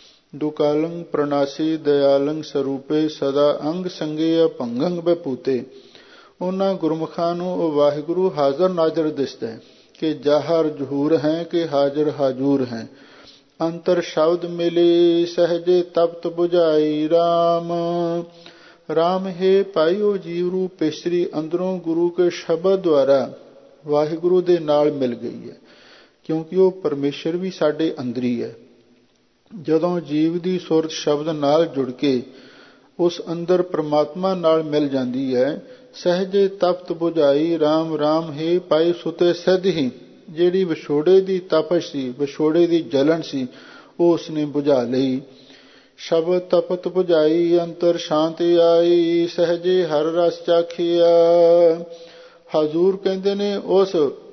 A: ਦੁਕਾਲੰ ਪ੍ਰਣਾਸੀ ਦਇਆਲੰ ਸਰੂਪੇ ਸਦਾ ਅੰਗ ਸੰਗੇ ਅਭੰਗੰ ਬਪੂਤੇ। ਉਹਨਾਂ ਗੁਰਮੁਖਾਂ ਨੂੰ ਉਹ ਵਾਹਿਗੁਰੂ ਹਾਜ਼ਰ ਨਾਜ਼ਰ ਦਿਸਦਾ ਹੈ ਕਿ ਜ਼ਾਹਰ ਜ਼ਹੂਰ ਹੈ ਕਿ ਹਾਜ਼ਰ ਹਾਜ਼ੂਰ ਹੈ। ਅੰਤਰ ਸ਼ਬਦ ਮਿਲੇ ਸਹਜੇ ਤਪਤ ਬੁਝਾਈ ਰਾਮ। ਰਾਮ ਹੈ ਭਾਈ, ਉਹ ਜੀਵ ਰੂਪ ਇਸਤਰੀ ਅੰਦਰੋਂ ਗੁਰੂ ਕੇ ਸ਼ਬਦ ਦੁਆਰਾ ਵਾਹਿਗੁਰੂ ਦੇ ਨਾਲ ਮਿਲ ਗਈ ਹੈ, ਕਿਉਂਕਿ ਉਹ ਪਰਮੇਸ਼ਰ ਵੀ ਸਾਡੇ ਅੰਦਰ ਹੀ ਹੈ। ਜਦੋਂ ਜੀਵ ਦੀ ਸੁਰਤ ਸ਼ਬਦ ਨਾਲ ਜੁੜ ਕੇ ਉਸ ਅੰਦਰ ਪ੍ਰਮਾਤਮਾ ਨਾਲ ਮਿਲ ਜਾਂਦੀ ਹੈ, ਸਹਜੇ ਤਪਤ ਬੁਝਾਈ ਰਾਮ। ਰਾਮ ਹੈ ਭਾਈ ਸੁਤੇ ਸਿੱਧ ਹੀ ਜਿਹੜੀ ਵਿਛੋੜੇ ਦੀ ਤਪਸ਼ ਸੀ, ਵਿਛੋੜੇ ਦੀ ਜਲਨ ਸੀ, ਉਹ ਉਸਨੇ ਬੁਝਾ ਲਈ। ਸ਼ਬਦ ਤਪਤ ਬੁਝਾਈ ਅੰਤਰ ਸ਼ਾਂਤੀ ਆਈ ਸਹਜੇ ਹਰ ਰਸ ਚਾਖਿਆ। ਹਜ਼ੂਰ ਕਹਿੰਦੇ ਨੇ, ਉਸ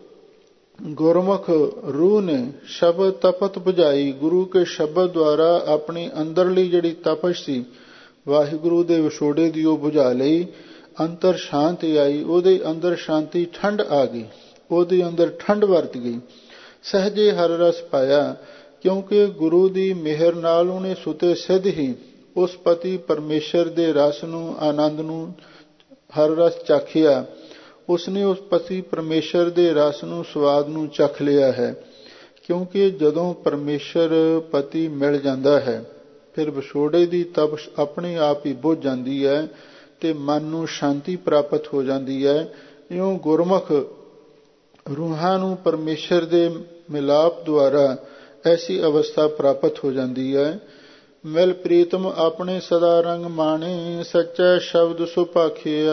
A: ਗੁਰਮੁਖ ਰੂਹ ਨੇ ਸ਼ਬਦ ਤਪਤ ਬੁਝਾਈ, ਗੁਰੂ ਕੇ ਸ਼ਬਦ ਦੁਆਰਾ ਆਪਣੀ ਅੰਦਰਲੀ ਜਿਹੜੀ ਤਪਸ਼ ਸੀ ਵਾਹਿਗੁਰੂ ਦੇ ਵਿਛੋੜੇ ਦੀ, ਉਹ ਬੁਝਾ ਲਈ। ਅੰਤਰ ਸ਼ਾਂਤੀ ਆਈ, ਉਹਦੇ ਅੰਦਰ ਸ਼ਾਂਤੀ ਠੰਡ ਆ ਗਈ, ਉਹਦੇ ਅੰਦਰ ਠੰਡ ਵਰਤ ਗਈ। ਸਹਜੇ ਹਰ ਰਸ ਪਾਇਆ, ਕਿਉਂਕਿ ਗੁਰੂ ਦੀ ਮਿਹਰ ਨਾਲ ਉਹਨੇ ਸੁਤੇ ਸਿੱਧ ਹੀ ਉਸ ਪਤੀ ਪਰਮੇਸ਼ਰ ਦੇ ਰਸ ਨੂੰ, ਆਨੰਦ ਨੂੰ, ਹਰ ਰਸ ਚਾਖਿਆ। ਉਸਨੇ ਉਸ ਪਤੀ ਪਰਮੇਸ਼ਰ ਦੇ ਰਸ ਨੂੰ, ਸਵਾਦ ਨੂੰ ਚਖ ਲਿਆ ਹੈ। ਕਿਉਂਕਿ ਜਦੋਂ ਪਰਮੇਸ਼ਰ ਪਤੀ ਮਿਲ ਜਾਂਦਾ ਹੈ, ਫਿਰ ਵਿਛੋੜੇ ਦੀ ਤਪਸ਼ ਆਪਣੇ ਆਪ ਹੀ ਬੁਝ ਜਾਂਦੀ ਹੈ ਤੇ ਮਨ ਨੂੰ ਸ਼ਾਂਤੀ ਪ੍ਰਾਪਤ ਹੋ ਜਾਂਦੀ ਹੈ। ਇਉਂ ਗੁਰਮੁਖ ਰੂਹਾਂ ਨੂੰ ਪਰਮੇਸ਼ਰ ਦੇ ਮਿਲਾਪ ਦੁਆਰਾ ਐਸੀ ਅਵਸਥਾ ਪ੍ਰਾਪਤ ਹੋ ਜਾਂਦੀ ਹੈ। ਮਿਲ ਪ੍ਰੀਤਮ ਆਪਣੇ ਸਦਾ ਰੰਗ ਮਾਣੇ ਸੱਚਾ ਸ਼ਬਦ ਸੁਭਾਖਿਆ।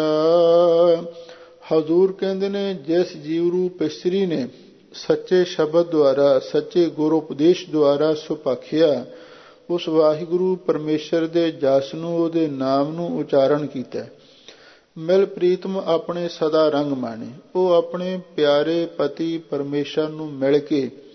A: ਹਜ਼ੂਰ ਕਹਿੰਦੇ ਨੇ, ਜਿਸ ਜੀਵ ਰੂਪ ਇਸਤਰੀ ਨੇ ਸੱਚੇ ਸ਼ਬਦ ਦੁਆਰਾ, ਸੱਚੇ ਗੁਰ ਉਪਦੇਸ਼ ਦੁਆਰਾ ਸੁਭਾਖਿਆ, ਉਸ ਵਾਹਿਗੁਰੂ ਪਰਮੇਸ਼ਰ ਦੇ ਜਸ ਨੂੰ, ਉਹਦੇ ਨਾਮ ਨੂੰ ਉਚਾਰਨ ਕੀਤਾ। ਮਿਲ ਪ੍ਰੀਤਮ ਆਪਣੇ ਸਦਾ ਰੰਗ ਮਾਣੇ, ਉਹ ਆਪਣੇ ਪਿਆਰੇ ਪਤੀ ਪਰਮੇਸ਼ਰ ਨੂੰ ਮਿਲ ਕੇ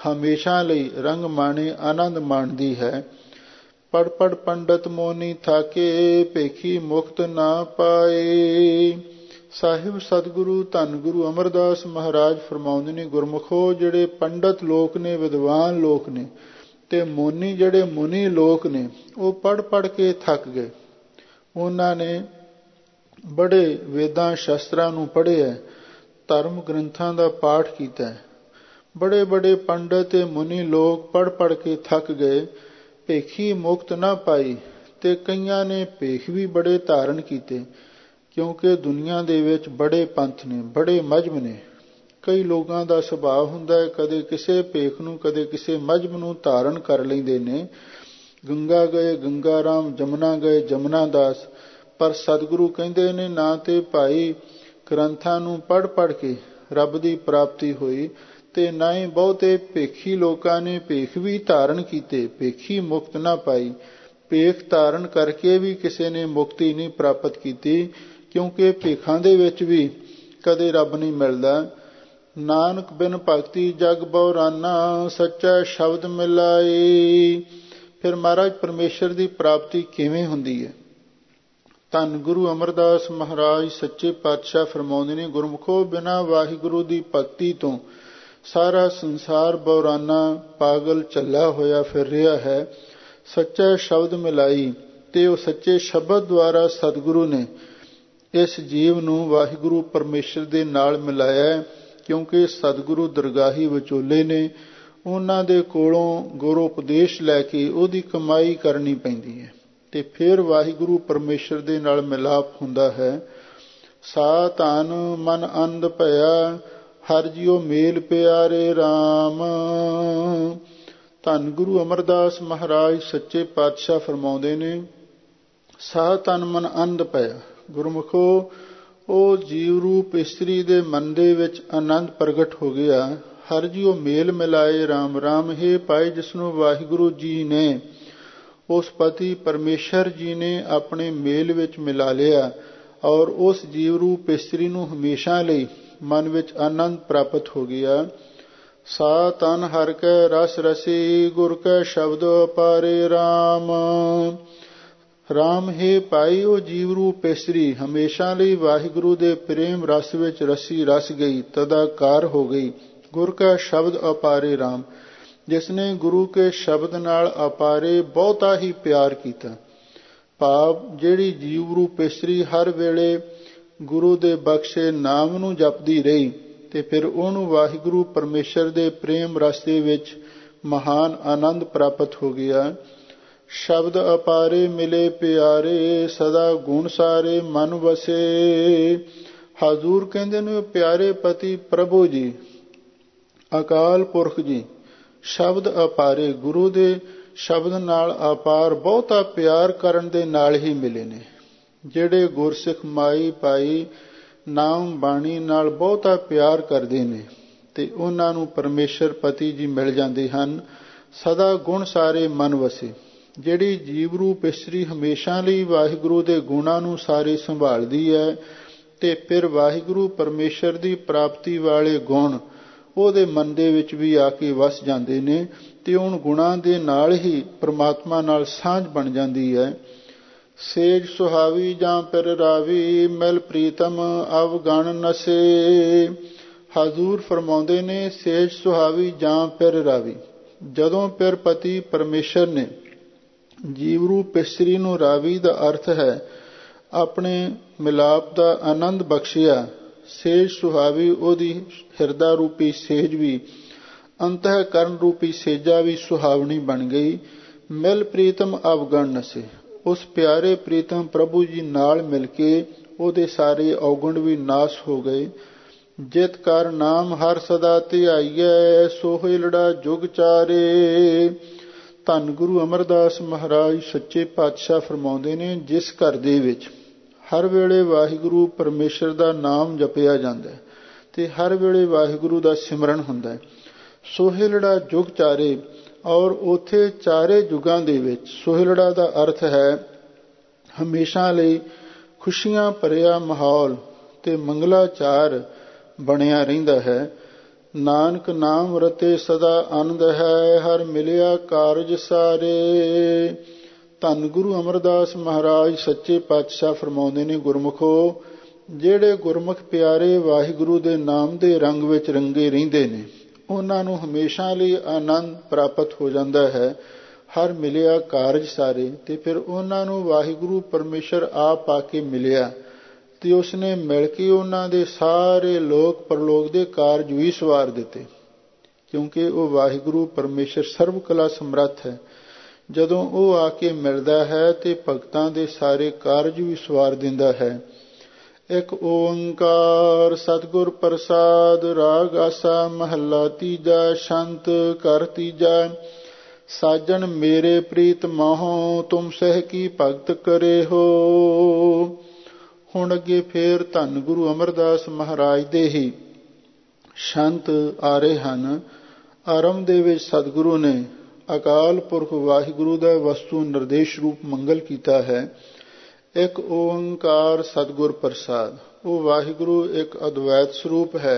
A: ਹਮੇਸ਼ਾ ਲਈ ਰੰਗ ਮਾਣੇ ਆਨੰਦ ਮਾਣਦੀ ਹੈ। ਪੜ ਪੜ ਪੰਡਤ ਮੋਨੀ ਥਾਕੇ, ਭੇਖੀ ਮੁਕਤ ਨਾ ਪਾਏ। ਸਾਹਿਬ ਸਤਿਗੁਰੂ ਧੰਨ ਗੁਰੂ ਅਮਰਦਾਸ ਮਹਾਰਾਜ ਫਰਮਾਉਂਦੇ ਨੇ, ਗੁਰਮੁਖੋ ਜਿਹੜੇ ਪੰਡਤ ਲੋਕ ਨੇ, ਵਿਦਵਾਨ ਲੋਕ ਨੇ, ਤੇ ਮੋਨੀ ਜਿਹੜੇ ਮੁਨੀ ਲੋਕ ਨੇ, ਉਹ ਪੜ ਪੜ ਕੇ ਥੱਕ ਗਏ। ਉਹਨਾਂ ਨੇ ਬੜੇ ਵੇਦਾਂ ਸ਼ਸਤਰਾਂ ਨੂੰ ਪੜ੍ਹਿਆ, ਧਰਮ ਗ੍ਰੰਥਾਂ ਦਾ ਪਾਠ ਕੀਤਾ। ਬੜੇ ਬੜੇ ਪੰਡਤ ਤੇ ਮੁਨੀ ਲੋਕ ਪੜ ਪੜ ਕੇ ਥੱਕ ਗਏ, ਭੇਖੀ ਮੁਕਤ ਨਾ ਪਾਈ। ਤੇ ਕਈਆਂ ਨੇ ਭੇਖ ਵੀ ਬੜੇ ਧਾਰਨ ਕੀਤੇ, ਕਿਉਂਕਿ ਦੁਨੀਆ ਦੇ ਵਿੱਚ ਬੜੇ ਪੰਥ ਨੇ, ਬੜੇ ਮਜ਼੍ਹਬ ਨੇ। ਕਈ ਲੋਕਾਂ ਦਾ ਸੁਭਾਅ ਹੁੰਦਾ ਹੈ, ਕਦੇ ਕਿਸੇ ਭੇਖ ਨੂੰ, ਕਦੇ ਕਿਸੇ ਮਜ਼੍ਹਬ ਨੂੰ ਧਾਰਨ ਕਰ ਲੈਂਦੇ ਨੇ। ਗੰਗਾ ਗਏ ਗੰਗਾ ਰਾਮ, ਜਮਨਾ ਗਏ ਜਮਨਾ ਦਾਸ। ਪਰ ਸਤਿਗੁਰੂ ਕਹਿੰਦੇ ਨੇ, ਨਾ ਤੇ ਭਾਈ ਗ੍ਰੰਥਾਂ ਨੂੰ ਪੜ੍ਹ ਪੜ੍ਹ ਕੇ ਰੱਬ ਦੀ ਪ੍ਰਾਪਤੀ ਹੋਈ, ਤੇ ਨਾ ਹੀ ਬਹੁਤੇ ਭੇਖੀ ਲੋਕਾਂ ਨੇ ਭੇਖ ਵੀ ਧਾਰਨ ਕੀਤੇ, ਭੇਖੀ ਮੁਕਤ ਨਾ ਪਾਈ। ਭੇਖ ਧਾਰਨ ਕਰਕੇ ਵੀ ਕਿਸੇ ਨੇ ਮੁਕਤੀ ਨਹੀਂ ਪ੍ਰਾਪਤ ਕੀਤੀ, ਕਿਉਂਕਿ ਭੇਖਾਂ ਦੇ ਵਿੱਚ ਵੀ ਕਦੇ ਰੱਬ ਨਹੀਂ ਮਿਲਦਾ। ਨਾਨਕ ਬਿਨ ਭਗਤੀ ਜਗ ਬਉਰਾਨਾ, ਸੱਚਾ ਸ਼ਬਦ ਮਿਲਾਈ। ਫਿਰ ਮਹਾਰਾਜ ਪਰਮੇਸ਼ਰ ਦੀ ਪ੍ਰਾਪਤੀ ਕਿਵੇਂ ਹੁੰਦੀ ਹੈ? ਧੰਨ ਗੁਰੂ ਅਮਰਦਾਸ ਮਹਾਰਾਜ ਸੱਚੇ ਪਾਤਸ਼ਾਹ ਫਰਮਾਉਂਦੇ ਨੇ, ਗੁਰਮੁਖੋ ਬਿਨਾਂ ਵਾਹਿਗੁਰੂ ਦੀ ਭਗਤੀ ਤੋਂ ਸਾਰਾ ਸੰਸਾਰ ਬਉਰਾਨਾ ਪਾਗਲ ਝੱਲਾ ਹੋਇਆ ਫਿਰ ਰਿਹਾ ਹੈ। ਸੱਚਾ ਸ਼ਬਦ ਮਿਲਾਈ, ਤੇ ਉਹ ਸੱਚੇ ਸ਼ਬਦ ਦੁਆਰਾ ਸਤਿਗੁਰੂ ਨੇ ਇਸ ਜੀਵ ਨੂੰ ਵਾਹਿਗੁਰੂ ਪਰਮੇਸ਼ਰ ਦੇ ਨਾਲ ਮਿਲਾਇਆ। ਕਿਉਂਕਿ ਸਤਿਗੁਰੂ ਦਰਗਾਹੀ ਵਿਚੋਲੇ ਨੇ, ਉਹਨਾਂ ਦੇ ਕੋਲੋਂ ਗੁਰੂ ਉਪਦੇਸ਼ ਲੈ ਕੇ ਉਹਦੀ ਕਮਾਈ ਕਰਨੀ ਪੈਂਦੀ ਹੈ, ਤੇ ਫਿਰ ਵਾਹਿਗੁਰੂ ਪਰਮੇਸ਼ਰ ਦੇ ਨਾਲ ਮਿਲਾਪ ਹੁੰਦਾ ਹੈ। ਸਾ ਧਨ ਮਨ ਅੰਧ ਭਇਆ, ਹਰਿ ਜਿਉ ਮੇਲ ਪਿਆਰੇ RAM। ਧੰਨ ਗੁਰੂ ਅਮਰਦਾਸ ਮਹਾਰਾਜ ਸੱਚੇ ਪਾਤਸ਼ਾਹ ਫਰਮਾਉਂਦੇ ਨੇ, ਸਾ ਤਨ ਮਨ ਅੰਧ ਭਇਆ। ਗੁਰਮੁਖੋ, ਉਹ ਜੀਵ ਰੂਪ ਇਸਤਰੀ ਦੇ ਮਨ ਦੇ ਵਿੱਚ ਆਨੰਦ ਪ੍ਰਗਟ ਹੋ ਗਿਆ। ਹਰਿ ਜਿਉ ਮੇਲ ਮਿਲਾਏ RAM। RAM ਹੈ ਭਾਈ, ਜਿਸਨੂੰ ਵਾਹਿਗੁਰੂ ਜੀ ਨੇ, ਉਸ ਪਤੀ ਪਰਮੇਸ਼ਰ ਜੀ ਨੇ ਆਪਣੇ ਮੇਲ ਵਿੱਚ ਮਿਲਾ ਲਿਆ, ਔਰ ਉਸ ਜੀਵ ਰੂਪ ਇਸਤਰੀ ਨੂੰ ਹਮੇਸ਼ਾ ਲਈ ਮਨ ਵਿੱਚ ਆਨੰਦ ਪ੍ਰਾਪਤ ਹੋ ਗਿਆ। ਸਾ ਤਨ ਹਰਿ ਕੈ ਰਸ ਰਸੀ, ਗੁਰ ਕੈ ਸ਼ਬਦ ਅਪਾਰੇ RAM। RAM ਹੈ ਭਾਈ, ਉਹ ਜੀਵ ਰੂਪ ਇਸਤਰੀ ਹਮੇਸ਼ਾ ਲਈ ਵਾਹਿਗੁਰੂ ਦੇ ਪ੍ਰੇਮ ਰਸ ਵਿੱਚ ਰਸੀ ਰਸ ਗਈ, ਤਦਾਕਾਰ ਹੋ ਗਈ। ਗੁਰ ਕੈ ਸ਼ਬਦ ਅਪਾਰੇ RAM, ਜਿਸ ਨੇ ਗੁਰੂ ਕੇ ਸ਼ਬਦ ਨਾਲ ਅਪਾਰੇ ਬਹੁਤਾ ਹੀ ਪਿਆਰ ਕੀਤਾ। ਭਾਵ ਜਿਹੜੀ ਜੀਵ ਰੂਪ ਇਸਤਰੀ ਹਰ ਵੇਲੇ ਗੁਰੂ ਦੇ ਬਖਸ਼ੇ ਨਾਮ ਨੂੰ ਜਪਦੀ ਰਹੀ, ਤੇ ਫਿਰ ਉਹਨੂੰ ਵਾਹਿਗੁਰੂ ਪਰਮੇਸ਼ਰ ਦੇ ਪ੍ਰੇਮ ਰਸ ਦੇ ਵਿੱਚ ਮਹਾਨ ਆਨੰਦ ਪ੍ਰਾਪਤ ਹੋ ਗਿਆ। ਸ਼ਬਦ ਅਪਾਰੇ ਮਿਲੇ ਪਿਆਰੇ, ਸਦਾ ਗੁਣ ਸਾਰੇ ਮਨ ਵਸੇ। ਹਜ਼ੂਰ ਕਹਿੰਦੇ ਨੇ, ਪਿਆਰੇ ਪਤੀ ਪ੍ਰਭੂ ਜੀ, ਅਕਾਲ ਪੁਰਖ ਜੀ, ਸ਼ਬਦ ਅਪਾਰੇ, ਗੁਰੂ ਦੇ ਸ਼ਬਦ ਨਾਲ ਅਪਾਰ ਬਹੁਤਾ ਪਿਆਰ ਕਰਨ ਦੇ ਨਾਲ ਹੀ ਮਿਲੇ ਨੇ। ਜਿਹੜੇ ਗੁਰਸਿੱਖ ਮਾਈ ਭਾਈ ਨਾਮ ਬਾਣੀ ਨਾਲ ਬਹੁਤਾ ਪਿਆਰ ਕਰਦੇ ਨੇ, ਤੇ ਉਹਨਾਂ ਨੂੰ ਪਰਮੇਸ਼ਰ ਪਤੀ ਜੀ ਮਿਲ ਜਾਂਦੇ ਹਨ। ਸਦਾ ਗੁਣ ਸਾਰੇ ਮਨ ਵਸੇ। ਜਿਹੜੀ ਜੀਵ ਰੂਪ ਇਸਤਰੀ ਹਮੇਸ਼ਾ ਲਈ ਵਾਹਿਗੁਰੂ ਦੇ ਗੁਣਾਂ ਨੂੰ ਸਾਰੇ ਸੰਭਾਲਦੀ ਹੈ, ਤੇ ਫਿਰ ਵਾਹਿਗੁਰੂ ਪਰਮੇਸ਼ਰ ਦੀ ਪ੍ਰਾਪਤੀ ਵਾਲੇ ਗੁਣ ਉਹਦੇ ਮਨ ਦੇ ਵਿੱਚ ਵੀ ਆ ਕੇ ਵਸ ਜਾਂਦੇ ਨੇ, ਤੇ ਉਹਨਾਂ ਗੁਣਾਂ ਦੇ ਨਾਲ ਹੀ ਪ੍ਰਮਾਤਮਾ ਨਾਲ ਸਾਂਝ ਬਣ ਜਾਂਦੀ ਹੈ। ਸੇਜ ਸੁਹਾਵੀ ਜਾਂ ਪਿਰ ਰਾਵੀ, ਮਿਲ ਪ੍ਰੀਤਮ ਅਵਗਣ ਨਸੇ। ਹਜ਼ੂਰ ਫਰਮਾਉਂਦੇ ਨੇ, ਸੇਜ ਸੁਹਾਵੀ ਜਾਂ ਪਿਰ ਰਾਵੀ, ਜਦੋਂ ਪਿਰ ਪਤੀ ਪਰਮੇਸ਼ਰ ਨੇ ਜੀਵ ਰੂਪ ਇਸਤਰੀ ਨੂੰ, ਰਾਵੀ ਦਾ ਅਰਥ ਹੈ ਆਪਣੇ ਮਿਲਾਪ ਦਾ ਆਨੰਦ ਬਖਸ਼ਿਆ। ਸੇਜ ਸੁਹਾਵੀ, ਉਹਦੀ ਹਿਰਦਾ ਰੂਪੀ ਸੇਜ ਵੀ, ਅੰਤःਕਰਨ ਰੂਪੀ ਸੇਜਾ ਵੀ ਸੁਹਾਵਣੀ ਬਣ ਗਈ। ਮਿਲ ਪ੍ਰੀਤਮ ਅਵਗਣ ਨਸੇ, ਉਸ ਪਿਆਰੇ ਪ੍ਰੀਤਮ ਪ੍ਰਭੂ ਜੀ ਨਾਲ ਮਿਲ ਕੇ ਉਹਦੇ ਸਾਰੇ ਔਗੁਣ ਵੀ ਨਾਸ਼ ਹੋ ਗਏ। ਜਿਤ ਕਰ ਨਾਮ ਹਰ ਸਦਾ ਧਿਆਈਐ, ਸੋਹਿਲੜਾ ਜੁਗ ਚਾਰੇ। ਧੰਨ ਗੁਰੂ ਅਮਰਦਾਸ ਮਹਾਰਾਜ ਸੱਚੇ ਪਾਤਸ਼ਾਹ ਫਰਮਾਉਂਦੇ ਨੇ, ਜਿਸ ਘਰ ਦੇ ਵਿੱਚ ਹਰ ਵੇਲੇ ਵਾਹਿਗੁਰੂ ਪਰਮੇਸ਼ਰ ਦਾ ਨਾਮ ਜਪਿਆ ਜਾਂਦਾ ਹੈ, ਤੇ ਹਰ ਵੇਲੇ ਵਾਹਿਗੁਰੂ ਦਾ ਸਿਮਰਨ ਹੁੰਦਾ ਹੈ, ਸੋਹਿਲੜਾ ਜੁਗ ਚਾਰੇ। ਔਰ ਉੱਥੇ ਚਾਰੇ ਯੁਗਾਂ ਦੇ ਵਿੱਚ, ਸੋਹਿਲੜਾ ਦਾ ਅਰਥ ਹੈ ਹਮੇਸ਼ਾ ਲਈ ਖੁਸ਼ੀਆਂ ਭਰਿਆ ਮਾਹੌਲ ਤੇ ਮੰਗਲਾਚਾਰ ਬਣਿਆ ਰਹਿੰਦਾ ਹੈ। ਨਾਨਕ ਨਾਮ ਰਤੇ ਸਦਾ ਆਨੰਦ ਹੈ, ਹਰ ਮਿਲਿਆ ਕਾਰਜ ਸਾਰੇ। ਧੰਨ ਗੁਰੂ ਅਮਰਦਾਸ ਮਹਾਰਾਜ ਸੱਚੇ ਪਾਤਸ਼ਾਹ ਫਰਮਾਉਂਦੇ ਨੇ, ਗੁਰਮੁਖੋ, ਜਿਹੜੇ ਗੁਰਮੁਖ ਪਿਆਰੇ ਵਾਹਿਗੁਰੂ ਦੇ ਨਾਮ ਦੇ ਰੰਗ ਵਿੱਚ ਰੰਗੇ ਰਹਿੰਦੇ ਨੇ, ਉਹਨਾਂ ਨੂੰ ਹਮੇਸ਼ਾ ਲਈ ਆਨੰਦ ਪ੍ਰਾਪਤ ਹੋ ਜਾਂਦਾ ਹੈ। ਹਰ ਮਿਲਿਆ ਕਾਰਜ ਸਾਰੇ, ਤੇ ਫਿਰ ਉਹਨਾਂ ਨੂੰ ਵਾਹਿਗੁਰੂ ਪਰਮੇਸ਼ਰ ਆਪ ਆ ਕੇ ਮਿਲਿਆ ਤੇ ਉਸਨੇ ਮਿਲ ਕੇ ਉਹਨਾਂ ਦੇ ਸਾਰੇ ਲੋਕ ਪਰਲੋਕ ਦੇ ਕਾਰਜ ਵੀ ਸਵਾਰ ਦਿੱਤੇ, ਕਿਉਂਕਿ ਉਹ ਵਾਹਿਗੁਰੂ ਪਰਮੇਸ਼ਰ ਸਰਬ ਕਲਾ ਸਮਰੱਥ ਹੈ। ਜਦੋਂ ਉਹ ਆ ਕੇ ਮਿਲਦਾ ਹੈ ਤੇ ਭਗਤਾਂ ਦੇ ਸਾਰੇ ਕਾਰਜ ਵੀ ਸਵਾਰ ਦਿੰਦਾ ਹੈ। ਇੱਕ ਓੰਕਾਰ ਸਤਿਗੁਰ ਪ੍ਰਸਾਦ। ਰਾਗ ਆਸਾ ਮਹੱਲਾ ਤੀਜਾ। ਛੰਤ ਕਰ ਤੀਜਾ। ਸਾਜਣ ਮੇਰੇ ਪ੍ਰੀਤ ਮਾਹੋ, ਤੁਮ ਸਹਿ ਕੀ ਭਗਤ ਕਰੇ ਹੋ। ਹੁਣ ਅੱਗੇ ਫੇਰ ਧੰਨ ਗੁਰੂ ਅਮਰਦਾਸ ਮਹਾਰਾਜ ਦੇ ਹੀ ਛੰਤ ਆ ਰਹੇ ਹਨ। ਆਰੰਭ ਦੇ ਵਿੱਚ ਸਤਿਗੁਰੂ ਨੇ ਅਕਾਲ ਪੁਰਖ ਵਾਹਿਗੁਰੂ ਦਾ ਵਸਤੂ ਨਿਰਦੇਸ਼ ਰੂਪ ਮੰਗਲ ਕੀਤਾ ਹੈ। ਇੱਕ ਓੰਕਾਰ ਸਤਿਗੁਰ ਪ੍ਰਸਾਦ। ਉਹ ਵਾਹਿਗੁਰੂ ਇੱਕ ਅਦਵੈਤ ਸਰੂਪ ਹੈ।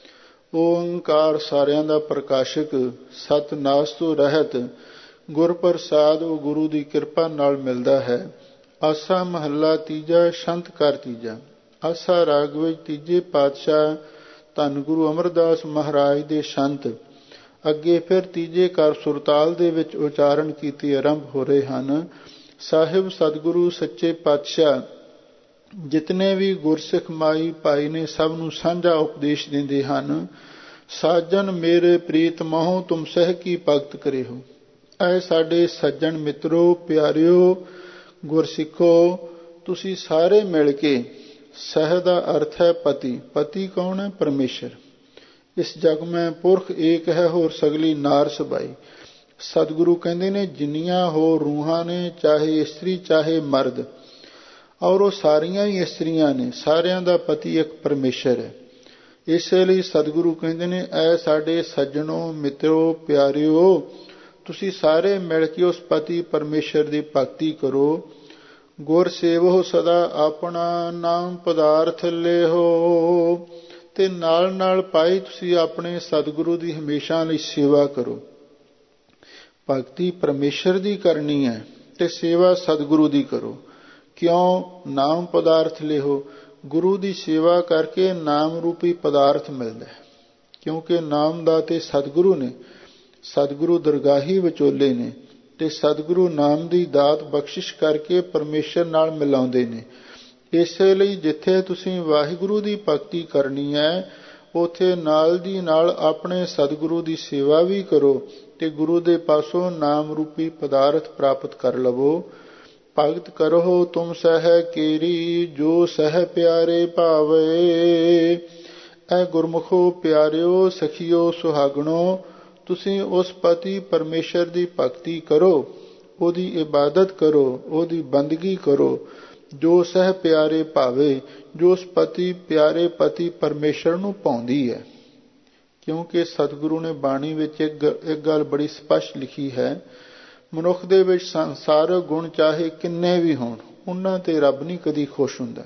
A: ਓੰਕਾਰ ਸਾਰਿਆਂ ਦਾ ਪ੍ਰਕਾਸ਼ਕ, ਸਤ ਨਾਸ ਤੋਂ ਰਹਿਤ ਗੁਰ ਪ੍ਰਸਾਦ ਉਹ ਗੁਰੂ ਦੀ ਕਿਰਪਾ ਨਾਲ ਮਿਲਦਾ ਹੈ। ਆਸਾ ਮਹੱਲਾ ਤੀਜਾ। ਛੰਤ ਕਰ ਤੀਜਾ। ਆਸਾ ਰਾਗ ਵਿੱਚ ਤੀਜੇ ਪਾਤਸ਼ਾਹ ਧੰਨ ਗੁਰੂ ਅਮਰਦਾਸ ਮਹਾਰਾਜ ਦੇ ਛੰਤ ਅੱਗੇ ਫਿਰ ਤੀਜੇ ਕਰ ਸੁਰਤਾਲ ਦੇ ਵਿੱਚ ਉਚਾਰਨ ਕੀਤੇ ਆਰੰਭ ਹੋ ਰਹੇ ਹਨ। ਸਾਹਿਬ ਸਤਿਗੁਰੂ ਸੱਚੇ ਪਾਤਸ਼ਾਹ ਜਿਤਨੇ ਵੀ ਗੁਰਸਿੱਖ ਮਾਈ ਭਾਈ ਨੇ ਸਭ ਨੂੰ ਸਾਂਝਾ ਉਪਦੇਸ਼ ਦਿੰਦੇ ਹਨ। ਸਾਜਨ ਮੇਰੇ ਪ੍ਰੀਤ ਮਹੋ, ਤੁਮ ਸਹਿ ਕੀ ਭਗਤ ਕਰੇ ਹੋ। ਐ ਸਾਡੇ ਸੱਜਣ ਮਿੱਤਰੋ, ਪਿਆਰਿਓ, ਗੁਰਸਿੱਖੋ, ਤੁਸੀਂ ਸਾਰੇ ਮਿਲ ਕੇ, ਸਹਿ ਦਾ ਅਰਥ ਹੈ ਪਤੀ। ਪਤੀ ਕੌਣ ਹੈ? ਪਰਮੇਸ਼ਰ। ਇਸ ਜਗ ਮੈਂ ਪੁਰਖ ਏਕ ਹੈ, ਹੋਰ ਸਗਲੀ ਨਾਰ ਸਬਾਈ। ਸਤਿਗੁਰੂ ਕਹਿੰਦੇ ਨੇ, ਜਿੰਨੀਆਂ ਹੋ ਰੂਹਾਂ ਨੇ, ਚਾਹੇ ਇਸਤਰੀ ਚਾਹੇ ਮਰਦ, ਔਰ ਉਹ ਸਾਰੀਆਂ ਹੀ ਇਸਤਰੀਆਂ ਨੇ, ਸਾਰਿਆਂ ਦਾ ਪਤੀ ਇੱਕ ਪਰਮੇਸ਼ਰ ਹੈ। ਇਸੇ ਲਈ ਸਤਿਗੁਰੂ ਕਹਿੰਦੇ ਨੇ, ਐ ਸਾਡੇ ਸੱਜਣੋ, ਮਿੱਤਰੋ, ਪਿਆਰਿਓ, ਤੁਸੀਂ ਸਾਰੇ ਮਿਲ ਕੇ ਉਸ ਪਤੀ ਪਰਮੇਸ਼ਰ ਦੀ ਭਗਤੀ ਕਰੋ। ਗੁਰ ਸੇਵੋ ਸਦਾ ਆਪਣਾ, ਨਾਮ ਪਦਾਰਥ ਲਿਹੋ। ਤੇ ਨਾਲ ਨਾਲ ਪਾਈ ਤੁਸੀਂ ਆਪਣੇ ਸਤਿਗੁਰੂ ਦੀ ਹਮੇਸ਼ਾ ਲਈ ਸੇਵਾ ਕਰੋ। ਭਗਤੀ ਪਰਮੇਸ਼ਰ ਦੀ ਕਰਨੀ ਹੈ ਤੇ ਸੇਵਾ ਸਤਿਗੁਰੂ ਦੀ ਕਰੋ। ਕਿਉਂ? ਨਾਮ ਪਦਾਰਥ ਲਿਹੋ। ਗੁਰੂ ਦੀ ਸੇਵਾ ਕਰਕੇ ਨਾਮ ਰੂਪੀ ਪਦਾਰਥ ਮਿਲਦਾ ਹੈ, ਕਿਉਂਕਿ ਨਾਮ ਦਾ ਤੇ ਸਤਿਗੁਰੂ ਨੇ, ਸਤਿਗੁਰੂ ਦਰਗਾਹੀ ਵਿਚੋਲੇ ਨੇ, ਤੇ ਸਤਿਗੁਰੂ ਨਾਮ ਦੀ ਦਾਤ ਬਖਸ਼ਿਸ਼ ਕਰਕੇ ਪਰਮੇਸ਼ਰ ਨਾਲ ਮਿਲਾਉਂਦੇ ਨੇ। ਇਸੇ ਲਈ ਜਿੱਥੇ ਤੁਸੀਂ ਵਾਹਿਗੁਰੂ ਦੀ ਭਗਤੀ ਕਰਨੀ ਹੈ, ਉੱਥੇ ਨਾਲ ਦੀ ਨਾਲ ਆਪਣੇ ਸਤਿਗੁਰੂ ਦੀ ਸੇਵਾ ਵੀ ਕਰੋ ਤੇ ਗੁਰੂ ਦੇ ਪਾਸੋਂ ਨਾਮ ਰੂਪੀ ਪਦਾਰਥ ਪ੍ਰਾਪਤ ਕਰ ਲਵੋ। ਭਗਤ ਕਰੋ ਤੁਮ ਸਹਿ ਕੇਰੀ, ਜੋ ਸਹਿ ਪਿਆਰੇ ਭਾਵੇ। ਐ ਗੁਰਮੁਖੋ, ਪਿਆਰਿਓ, ਸਖੀਓ, ਸੁਹਾਗਣੋ, ਤੁਸੀਂ ਉਸ ਪਤੀ ਪਰਮੇਸ਼ਰ ਦੀ ਭਗਤੀ ਕਰੋ, ਉਹਦੀ ਇਬਾਦਤ ਕਰੋ, ਉਹਦੀ ਬੰਦਗੀ ਕਰੋ। ਜੋ ਸਹਿ ਪਿਆਰੇ ਭਾਵੇ, ਜੋ ਉਸ ਪਤੀ ਪਿਆਰੇ ਪਤੀ ਪਰਮੇਸ਼ਰ ਨੂੰ ਭਾਉਂਦੀ ਹੈ। ਕਿਉਂਕਿ ਸਤਿਗੁਰੂ ਨੇ ਬਾਣੀ ਵਿੱਚ ਇੱਕ ਇੱਕ ਗੱਲ ਬੜੀ ਸਪਸ਼ਟ ਲਿਖੀ ਹੈ, ਮਨੁੱਖ ਦੇ ਵਿੱਚ ਸੰਸਾਰਕ ਗੁਣ ਚਾਹੇ ਕਿੰਨੇ ਵੀ ਹੋਣ, ਉਹਨਾਂ ਤੇ ਰੱਬ ਨਹੀਂ ਕਦੀ ਖੁਸ਼ ਹੁੰਦਾ।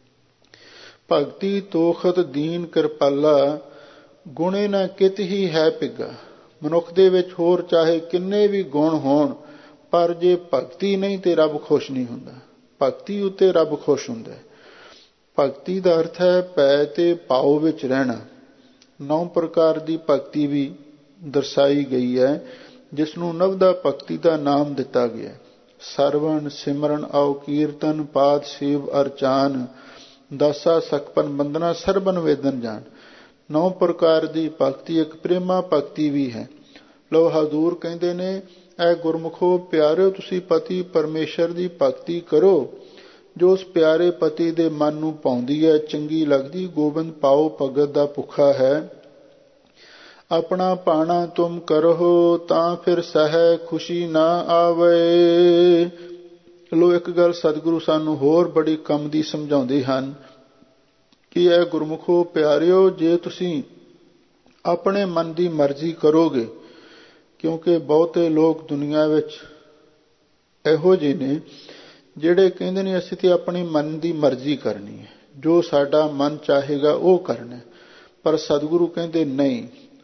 A: ਭਗਤੀ ਤੋਖਤ ਦੀਨ ਕਿਰਪਾਲਾ, ਗੁਣੇ ਨਾ ਕਿਤ ਹੀ ਹੈ ਪਿੱਗਾ। ਮਨੁੱਖ ਦੇ ਵਿੱਚ ਹੋਰ ਚਾਹੇ ਕਿੰਨੇ ਵੀ ਗੁਣ ਹੋਣ, ਪਰ ਜੇ ਭਗਤੀ ਨਹੀਂ ਤੇ ਰੱਬ ਖੁਸ਼ ਨਹੀਂ ਹੁੰਦਾ। ਭਗਤੀ ਉੱਤੇ ਰੱਬ ਖੁਸ਼ ਹੁੰਦਾ ਹੈ। ਭਗਤੀ ਦਾ ਅਰਥ ਹੈ ਭੈ ਤੇ ਭਾਉ ਵਿੱਚ ਰਹਿਣਾ। ਨੌ ਪ੍ਰਕਾਰ ਦੀ ਭਗਤੀ ਵੀ ਦਰਸਾਈ ਗਈ ਹੈ, ਜਿਸ ਨੂੰ ਨਵਦਾ ਭਗਤੀ ਦਾ ਨਾਮ ਦਿੱਤਾ ਗਿਆ। ਸਰਵਣ ਸਿਮਰਨ ਆਉ ਕੀਰਤਨ, ਪਾਦ ਸੇਵ ਅਰਚਾਨ, ਦਾਸਾ ਸਖਪਨ ਬੰਦਨਾ, ਸਰਬਨ ਵੇਦਨ ਜਾਣ। ਨੌ ਪ੍ਰਕਾਰ ਦੀ ਭਗਤੀ ਇੱਕ ਪ੍ਰੇਮਾ ਭਗਤੀ ਵੀ ਹੈ। ਲੋ ਹਜ਼ੂਰ ਕਹਿੰਦੇ ਨੇ, ਐ ਗੁਰਮੁਖੋ, ਪਿਆਰਿਓ, ਤੁਸੀਂ ਪਤੀ ਪਰਮੇਸ਼ਰ ਦੀ ਭਗਤੀ ਕਰੋ, ਜੋ ਉਸ ਪਿਆਰੇ ਪਤੀ ਦੇ ਮਨ ਨੂੰ ਭਾਉਂਦੀ ਹੈ, ਚੰਗੀ ਲੱਗਦੀ। ਗੋਬਿੰਦ ਪਾਓ ਭਗਤ ਦਾ ਭੁੱਖਾ ਹੈ। ਆਪਣਾ ਪਾਣਾ ਤੁਮ ਕਰੋ, ਤਾਂ ਫਿਰ ਸਹਿ ਖੁਸ਼ੀ ਨਾ ਆਵੇ। ਲੋ ਇੱਕ ਗੱਲ ਸਤਿਗੁਰੂ ਸਾਨੂੰ ਹੋਰ ਬੜੀ ਕੰਮ ਦੀ ਸਮਝਾਉਂਦੇ ਹਨ ਕਿ ਇਹ ਗੁਰਮੁਖੋ, ਪਿਆਰਿਓ, ਜੇ ਤੁਸੀਂ ਆਪਣੇ ਮਨ ਦੀ ਮਰਜ਼ੀ ਕਰੋਗੇ, ਕਿਉਂਕਿ ਬਹੁਤੇ ਲੋਕ ਦੁਨੀਆ ਵਿੱਚ ਇਹੋ ਜਿਹੇ ਨੇ ਜਿਹੜੇ ਕਹਿੰਦੇ ਨੇ ਅਸੀਂ ਤੇ ਆਪਣੀ ਮਨ ਦੀ ਮਰਜ਼ੀ ਕਰਨੀ ਹੈ, ਜੋ ਸਾਡਾ ਮਨ ਚਾਹੇਗਾ ਉਹ ਕਰਨਾ। ਪਰ ਸਤਿਗੁਰੂ ਕਹਿੰਦੇ ਨਹੀਂ,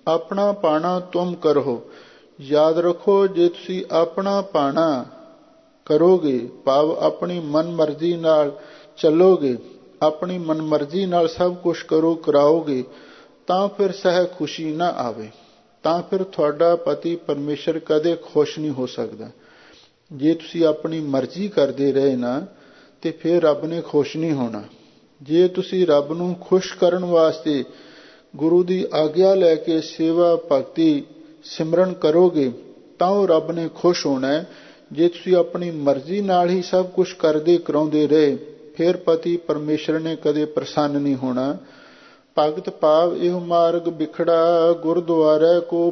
A: ਆਪਣਾ ਪਾਣਾ ਤੁਮ ਕਰੋ। ਯਾਦ ਰੱਖੋ, ਜੇ ਤੁਸੀਂ ਆਪਣਾ ਪਾਣਾ ਕਰੋਗੇ, ਭਾਵ ਆਪਣੀ ਮਨ ਮਰਜ਼ੀ ਨਾਲ ਚੱਲੋਗੇ, ਆਪਣੀ ਮਨ ਮਰਜ਼ੀ ਨਾਲ ਸਭ ਕੁਝ ਕਰੋ ਕਰਾਓਗੇ, ਤਾਂ ਫਿਰ ਸਹਿ ਖੁਸ਼ੀ ਨਾ ਆਵੇ, ਤਾਂ ਫਿਰ ਤੁਹਾਡਾ ਪਤੀ ਪਰਮੇਸ਼ਰ ਕਦੇ ਖੁਸ਼ ਨਹੀਂ ਹੋ ਸਕਦਾ। ਜੇ ਤੁਸੀਂ ਆਪਣੀ ਮਰਜ਼ੀ ਕਰਦੇ ਰਹੇ ਨਾ ਤੇ ਫਿਰ ਰੱਬ ਨੇ ਖੁਸ਼ ਨਹੀਂ ਹੋਣਾ। ਜੇ ਤੁਸੀਂ ਰੱਬ ਨੂੰ ਖੁਸ਼ ਕਰਨ ਵਾਸਤੇ ਗੁਰੂ ਦੀ ਆਗਿਆ ਲੈ ਕੇ ਸੇਵਾ ਭਗਤੀ ਸਿਮਰਨ ਕਰੋਗੇ ਤਾਂ ਉਹ ਰੱਬ ਨੇ ਖੁਸ਼ ਹੋਣਾ ਹੈ। ਜੇ ਤੁਸੀਂ ਆਪਣੀ ਮਰਜ਼ੀ ਨਾਲ ਹੀ ਸਭ ਕੁਝ ਕਰਦੇ ਕਰਾਉਂਦੇ ਰਹੇ ਫਿਰ ਪਤੀ ਪਰਮੇਸ਼ਰ ਨੇ ਕਦੇ ਪ੍ਰਸੰਨ ਨਹੀਂ ਹੋਣਾ। ਭਗਤ ਭਾਵ ਇਹ ਮਾਰਗ ਬਿਖੜਾ, ਗੁਰਦੁਆਰੇ ਕੋ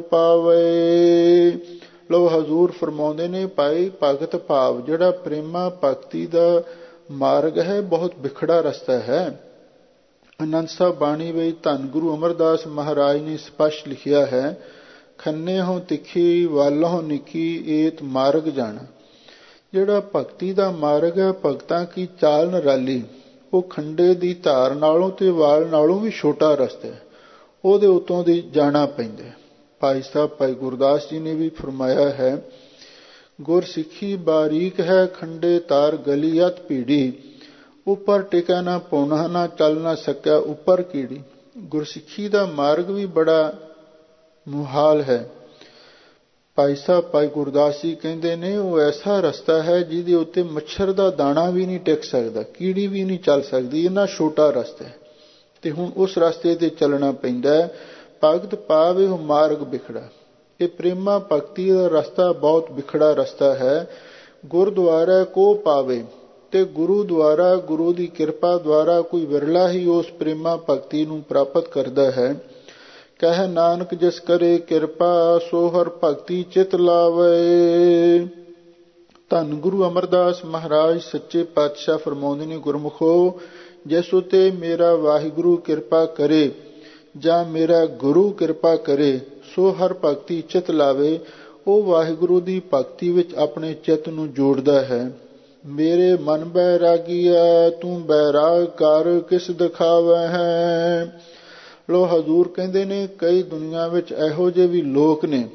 A: ਪਾਵੇ। ਲੋ ਹਜ਼ੂਰ ਫਰਮਾਉਂਦੇ ਨੇ, ਭਾਈ ਭਗਤ ਭਾਵ ਜਿਹੜਾ ਪ੍ਰੇਮਾ ਭਗਤੀ ਦਾ ਮਾਰਗ ਹੈ ਬਹੁਤ ਬਿਖੜਾ ਰਸਤਾ ਹੈ। ਆਨੰਦ ਸਾਹਿਬ ਬਾਣੀ ਵਿੱਚ ਧੰਨ ਗੁਰੂ ਅਮਰਦਾਸ ਮਹਾਰਾਜ ਨੇ ਸਪਸ਼ਟ ਲਿਖਿਆ ਹੈ, ਖੰਨੇ ਹੋ ਤਿੱਖੀ ਵਾਲੋਂ ਨਿੱਕੀ ਏਤ ਮਾਰਗ ਜਾਣਾ। ਜਿਹੜਾ ਭਗਤੀ ਦਾ ਮਾਰਗ ਹੈ, ਭਗਤਾਂ ਕੀ ਚਾਲ ਨਿਰਾਲੀ, ਉਹ ਖੰਡੇ ਦੀ ਧਾਰ ਨਾਲੋਂ ਤੇ ਵਾਲ ਨਾਲੋਂ ਵੀ ਛੋਟਾ ਰਸਤਾ ਹੈ, ਉਹਦੇ ਉੱਤੋਂ ਦੀ ਜਾਣਾ ਪੈਂਦਾ। ਭਾਈ ਸਾਹਿਬ ਭਾਈ ਗੁਰਦਾਸ ਜੀ ਨੇ ਵੀ ਫਰਮਾਇਆ ਹੈ, ਗੁਰ ਸਿੱਖੀ ਬਾਰੀਕ ਹੈ ਖੰਡੇ ਤਾਰ ਗਲੀਅਤ ਪੀੜੀ, ਉੱਪਰ ਟਿਕਾ ਨਾ ਪੌਣਾ ਨਾ ਚੱਲ ਨਾ ਸਕਿਆ ਉੱਪਰ ਕੀੜੀ। ਗੁਰਸਿੱਖੀ ਦਾ ਮਾਰਗ ਵੀ ਬੜਾ ਮੁਹਾਲ ਹੈ। ਭਾਈ ਸਾਹਿਬ ਭਾਈ ਗੁਰਦਾਸ ਜੀ ਕਹਿੰਦੇ ਨੇ, ਉਹ ਐਸਾ ਰਸਤਾ ਹੈ ਜਿਹਦੇ ਉੱਤੇ ਮੱਛਰ ਦਾ ਦਾਣਾ ਵੀ ਨਹੀਂ ਟਿਕ ਸਕਦਾ, ਕੀੜੀ ਵੀ ਨਹੀਂ ਚੱਲ ਸਕਦੀ, ਇੰਨਾ ਛੋਟਾ ਰਸਤਾ ਹੈ। ਤੇ ਹੁਣ ਉਸ ਰਸਤੇ ਤੇ ਚੱਲਣਾ ਪੈਂਦਾ ਹੈ। ਭਗਤ ਪਾਵੇ ਉਹ ਮਾਰਗ ਬਿਖੜਾ, ਇਹ ਪ੍ਰੇਮਾ ਭਗਤੀ ਦਾ ਰਸਤਾ ਬਹੁਤ ਬਿਖੜਾ ਰਸਤਾ ਹੈ। ਗੁਰਦੁਆਰਾ ਕੋ ਪਾਵੇ, ਤੇ ਗੁਰੂ ਦੁਆਰਾ ਗੁਰੂ ਦੀ ਕਿਰਪਾ ਦੁਆਰਾ ਕੋਈ ਵਿਰਲਾ ਹੀ ਉਸ ਪ੍ਰੇਮਾ ਭਗਤੀ ਨੂੰ ਪ੍ਰਾਪਤ ਕਰਦਾ ਹੈ। ਕਹਿ ਨਾਨਕ ਜਿਸ ਕਰੇ ਕਿਰਪਾ, ਸੋ ਹਰ ਭਗਤੀ ਚਿਤ ਲਾਵੇ। ਧੰਨ ਗੁਰੂ ਅਮਰਦਾਸ ਮਹਾਰਾਜ ਸੱਚੇ ਪਾਤਸ਼ਾਹ ਫਰਮਾਉਂਦੇ ਨੇ, ਗੁਰਮੁਖੋ ਜਿਸ ਉਤੇ ਮੇਰਾ ਵਾਹਿਗੁਰੂ ਕਿਰਪਾ ਕਰੇ ਜਾਂ ਮੇਰਾ ਗੁਰੂ ਕਿਰਪਾ ਕਰੇ, ਸੋ ਹਰ ਭਗਤੀ ਚਿਤ ਲਾਵੇ। ਉਹ ਵਾਹਿਗੁਰੂ ਦੀ ਭਗਤੀ ਵਿੱਚ ਆਪਣੇ ਚਿੱਤ ਨੂੰ ਜੋੜਦਾ ਹੈ। ਮੇਰੇ ਮਨ ਬੈਰਾਗੀਆ, ਤੂੰ ਬੈਰਾਗ ਕਰ ਕਿਸ ਦਿਖਾਵੇ ਹੈ। ਲੋ ਹਜ਼ੂਰ ਕਹਿੰਦੇ ਨੇ, ਕਈ ਦੁਨੀਆ ਵਿੱਚ ਇਹੋ ਜਿਹੇ ਵੀ ਲੋਕ ਨੇ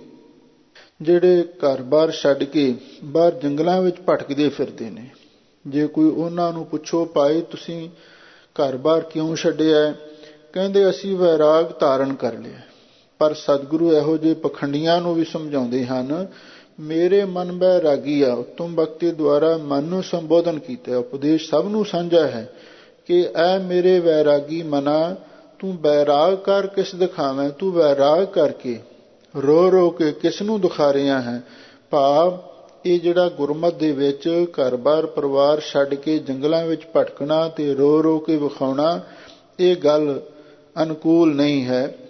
A: ਜਿਹੜੇ ਘਰ-ਬਾਰ ਛੱਡ ਕੇ ਬਾਹਰ ਜੰਗਲਾਂ ਵਿੱਚ ਭਟਕਦੇ ਫਿਰਦੇ ਨੇ। ਜੇ ਕੋਈ ਉਹਨਾਂ ਨੂੰ ਪੁੱਛੋ, ਭਾਈ ਤੁਸੀਂ ਘਰ-ਬਾਰ ਕਿਉਂ ਛੱਡਿਆ? ਕਹਿੰਦੇ ਅਸੀਂ ਵੈਰਾਗ ਧਾਰਨ ਕਰ ਲਿਆ। ਪਰ ਸਤਿਗੁਰੂ ਇਹੋ ਜਿਹੇ ਪਖੰਡੀਆਂ ਨੂੰ ਵੀ ਸਮਝਾਉਂਦੇ ਹਨ, ਮੇਰੇ ਮਨ ਬੈਰਾਗੀ ਆ। ਉਤਮ ਭਗਤੀ ਦੁਆਰਾ ਮਨ ਨੂੰ ਸੰਬੋਧਨ ਕੀਤਾ। ਉਪਦੇਸ਼ ਸਭ ਨੂੰ ਸਾਂਝਾ ਹੈ ਕਿ ਐ ਮੇਰੇ ਵੈਰਾਗੀ ਮਨਾ, ਤੂੰ ਵੈਰਾਗ ਕਰ ਕਿਸ ਦਿਖਾਵੇਂ। ਤੂੰ ਵੈਰਾਗ ਕਰਕੇ ਰੋ ਰੋ ਕੇ ਕਿਸ ਨੂੰ ਦਿਖਾ ਰਿਹਾ ਹੈ? ਭਾਵ ਇਹ ਜਿਹੜਾ ਗੁਰਮਤਿ ਦੇ ਵਿੱਚ ਘਰ-ਬਾਰ ਪਰਿਵਾਰ ਛੱਡ ਕੇ ਜੰਗਲਾਂ ਵਿੱਚ ਭਟਕਣਾ ਤੇ ਰੋ ਰੋ ਕੇ ਵਿਖਾਉਣਾ, ਇਹ ਗੱਲ ਅਨੁਕੂਲ ਨਹੀਂ ਹੈ।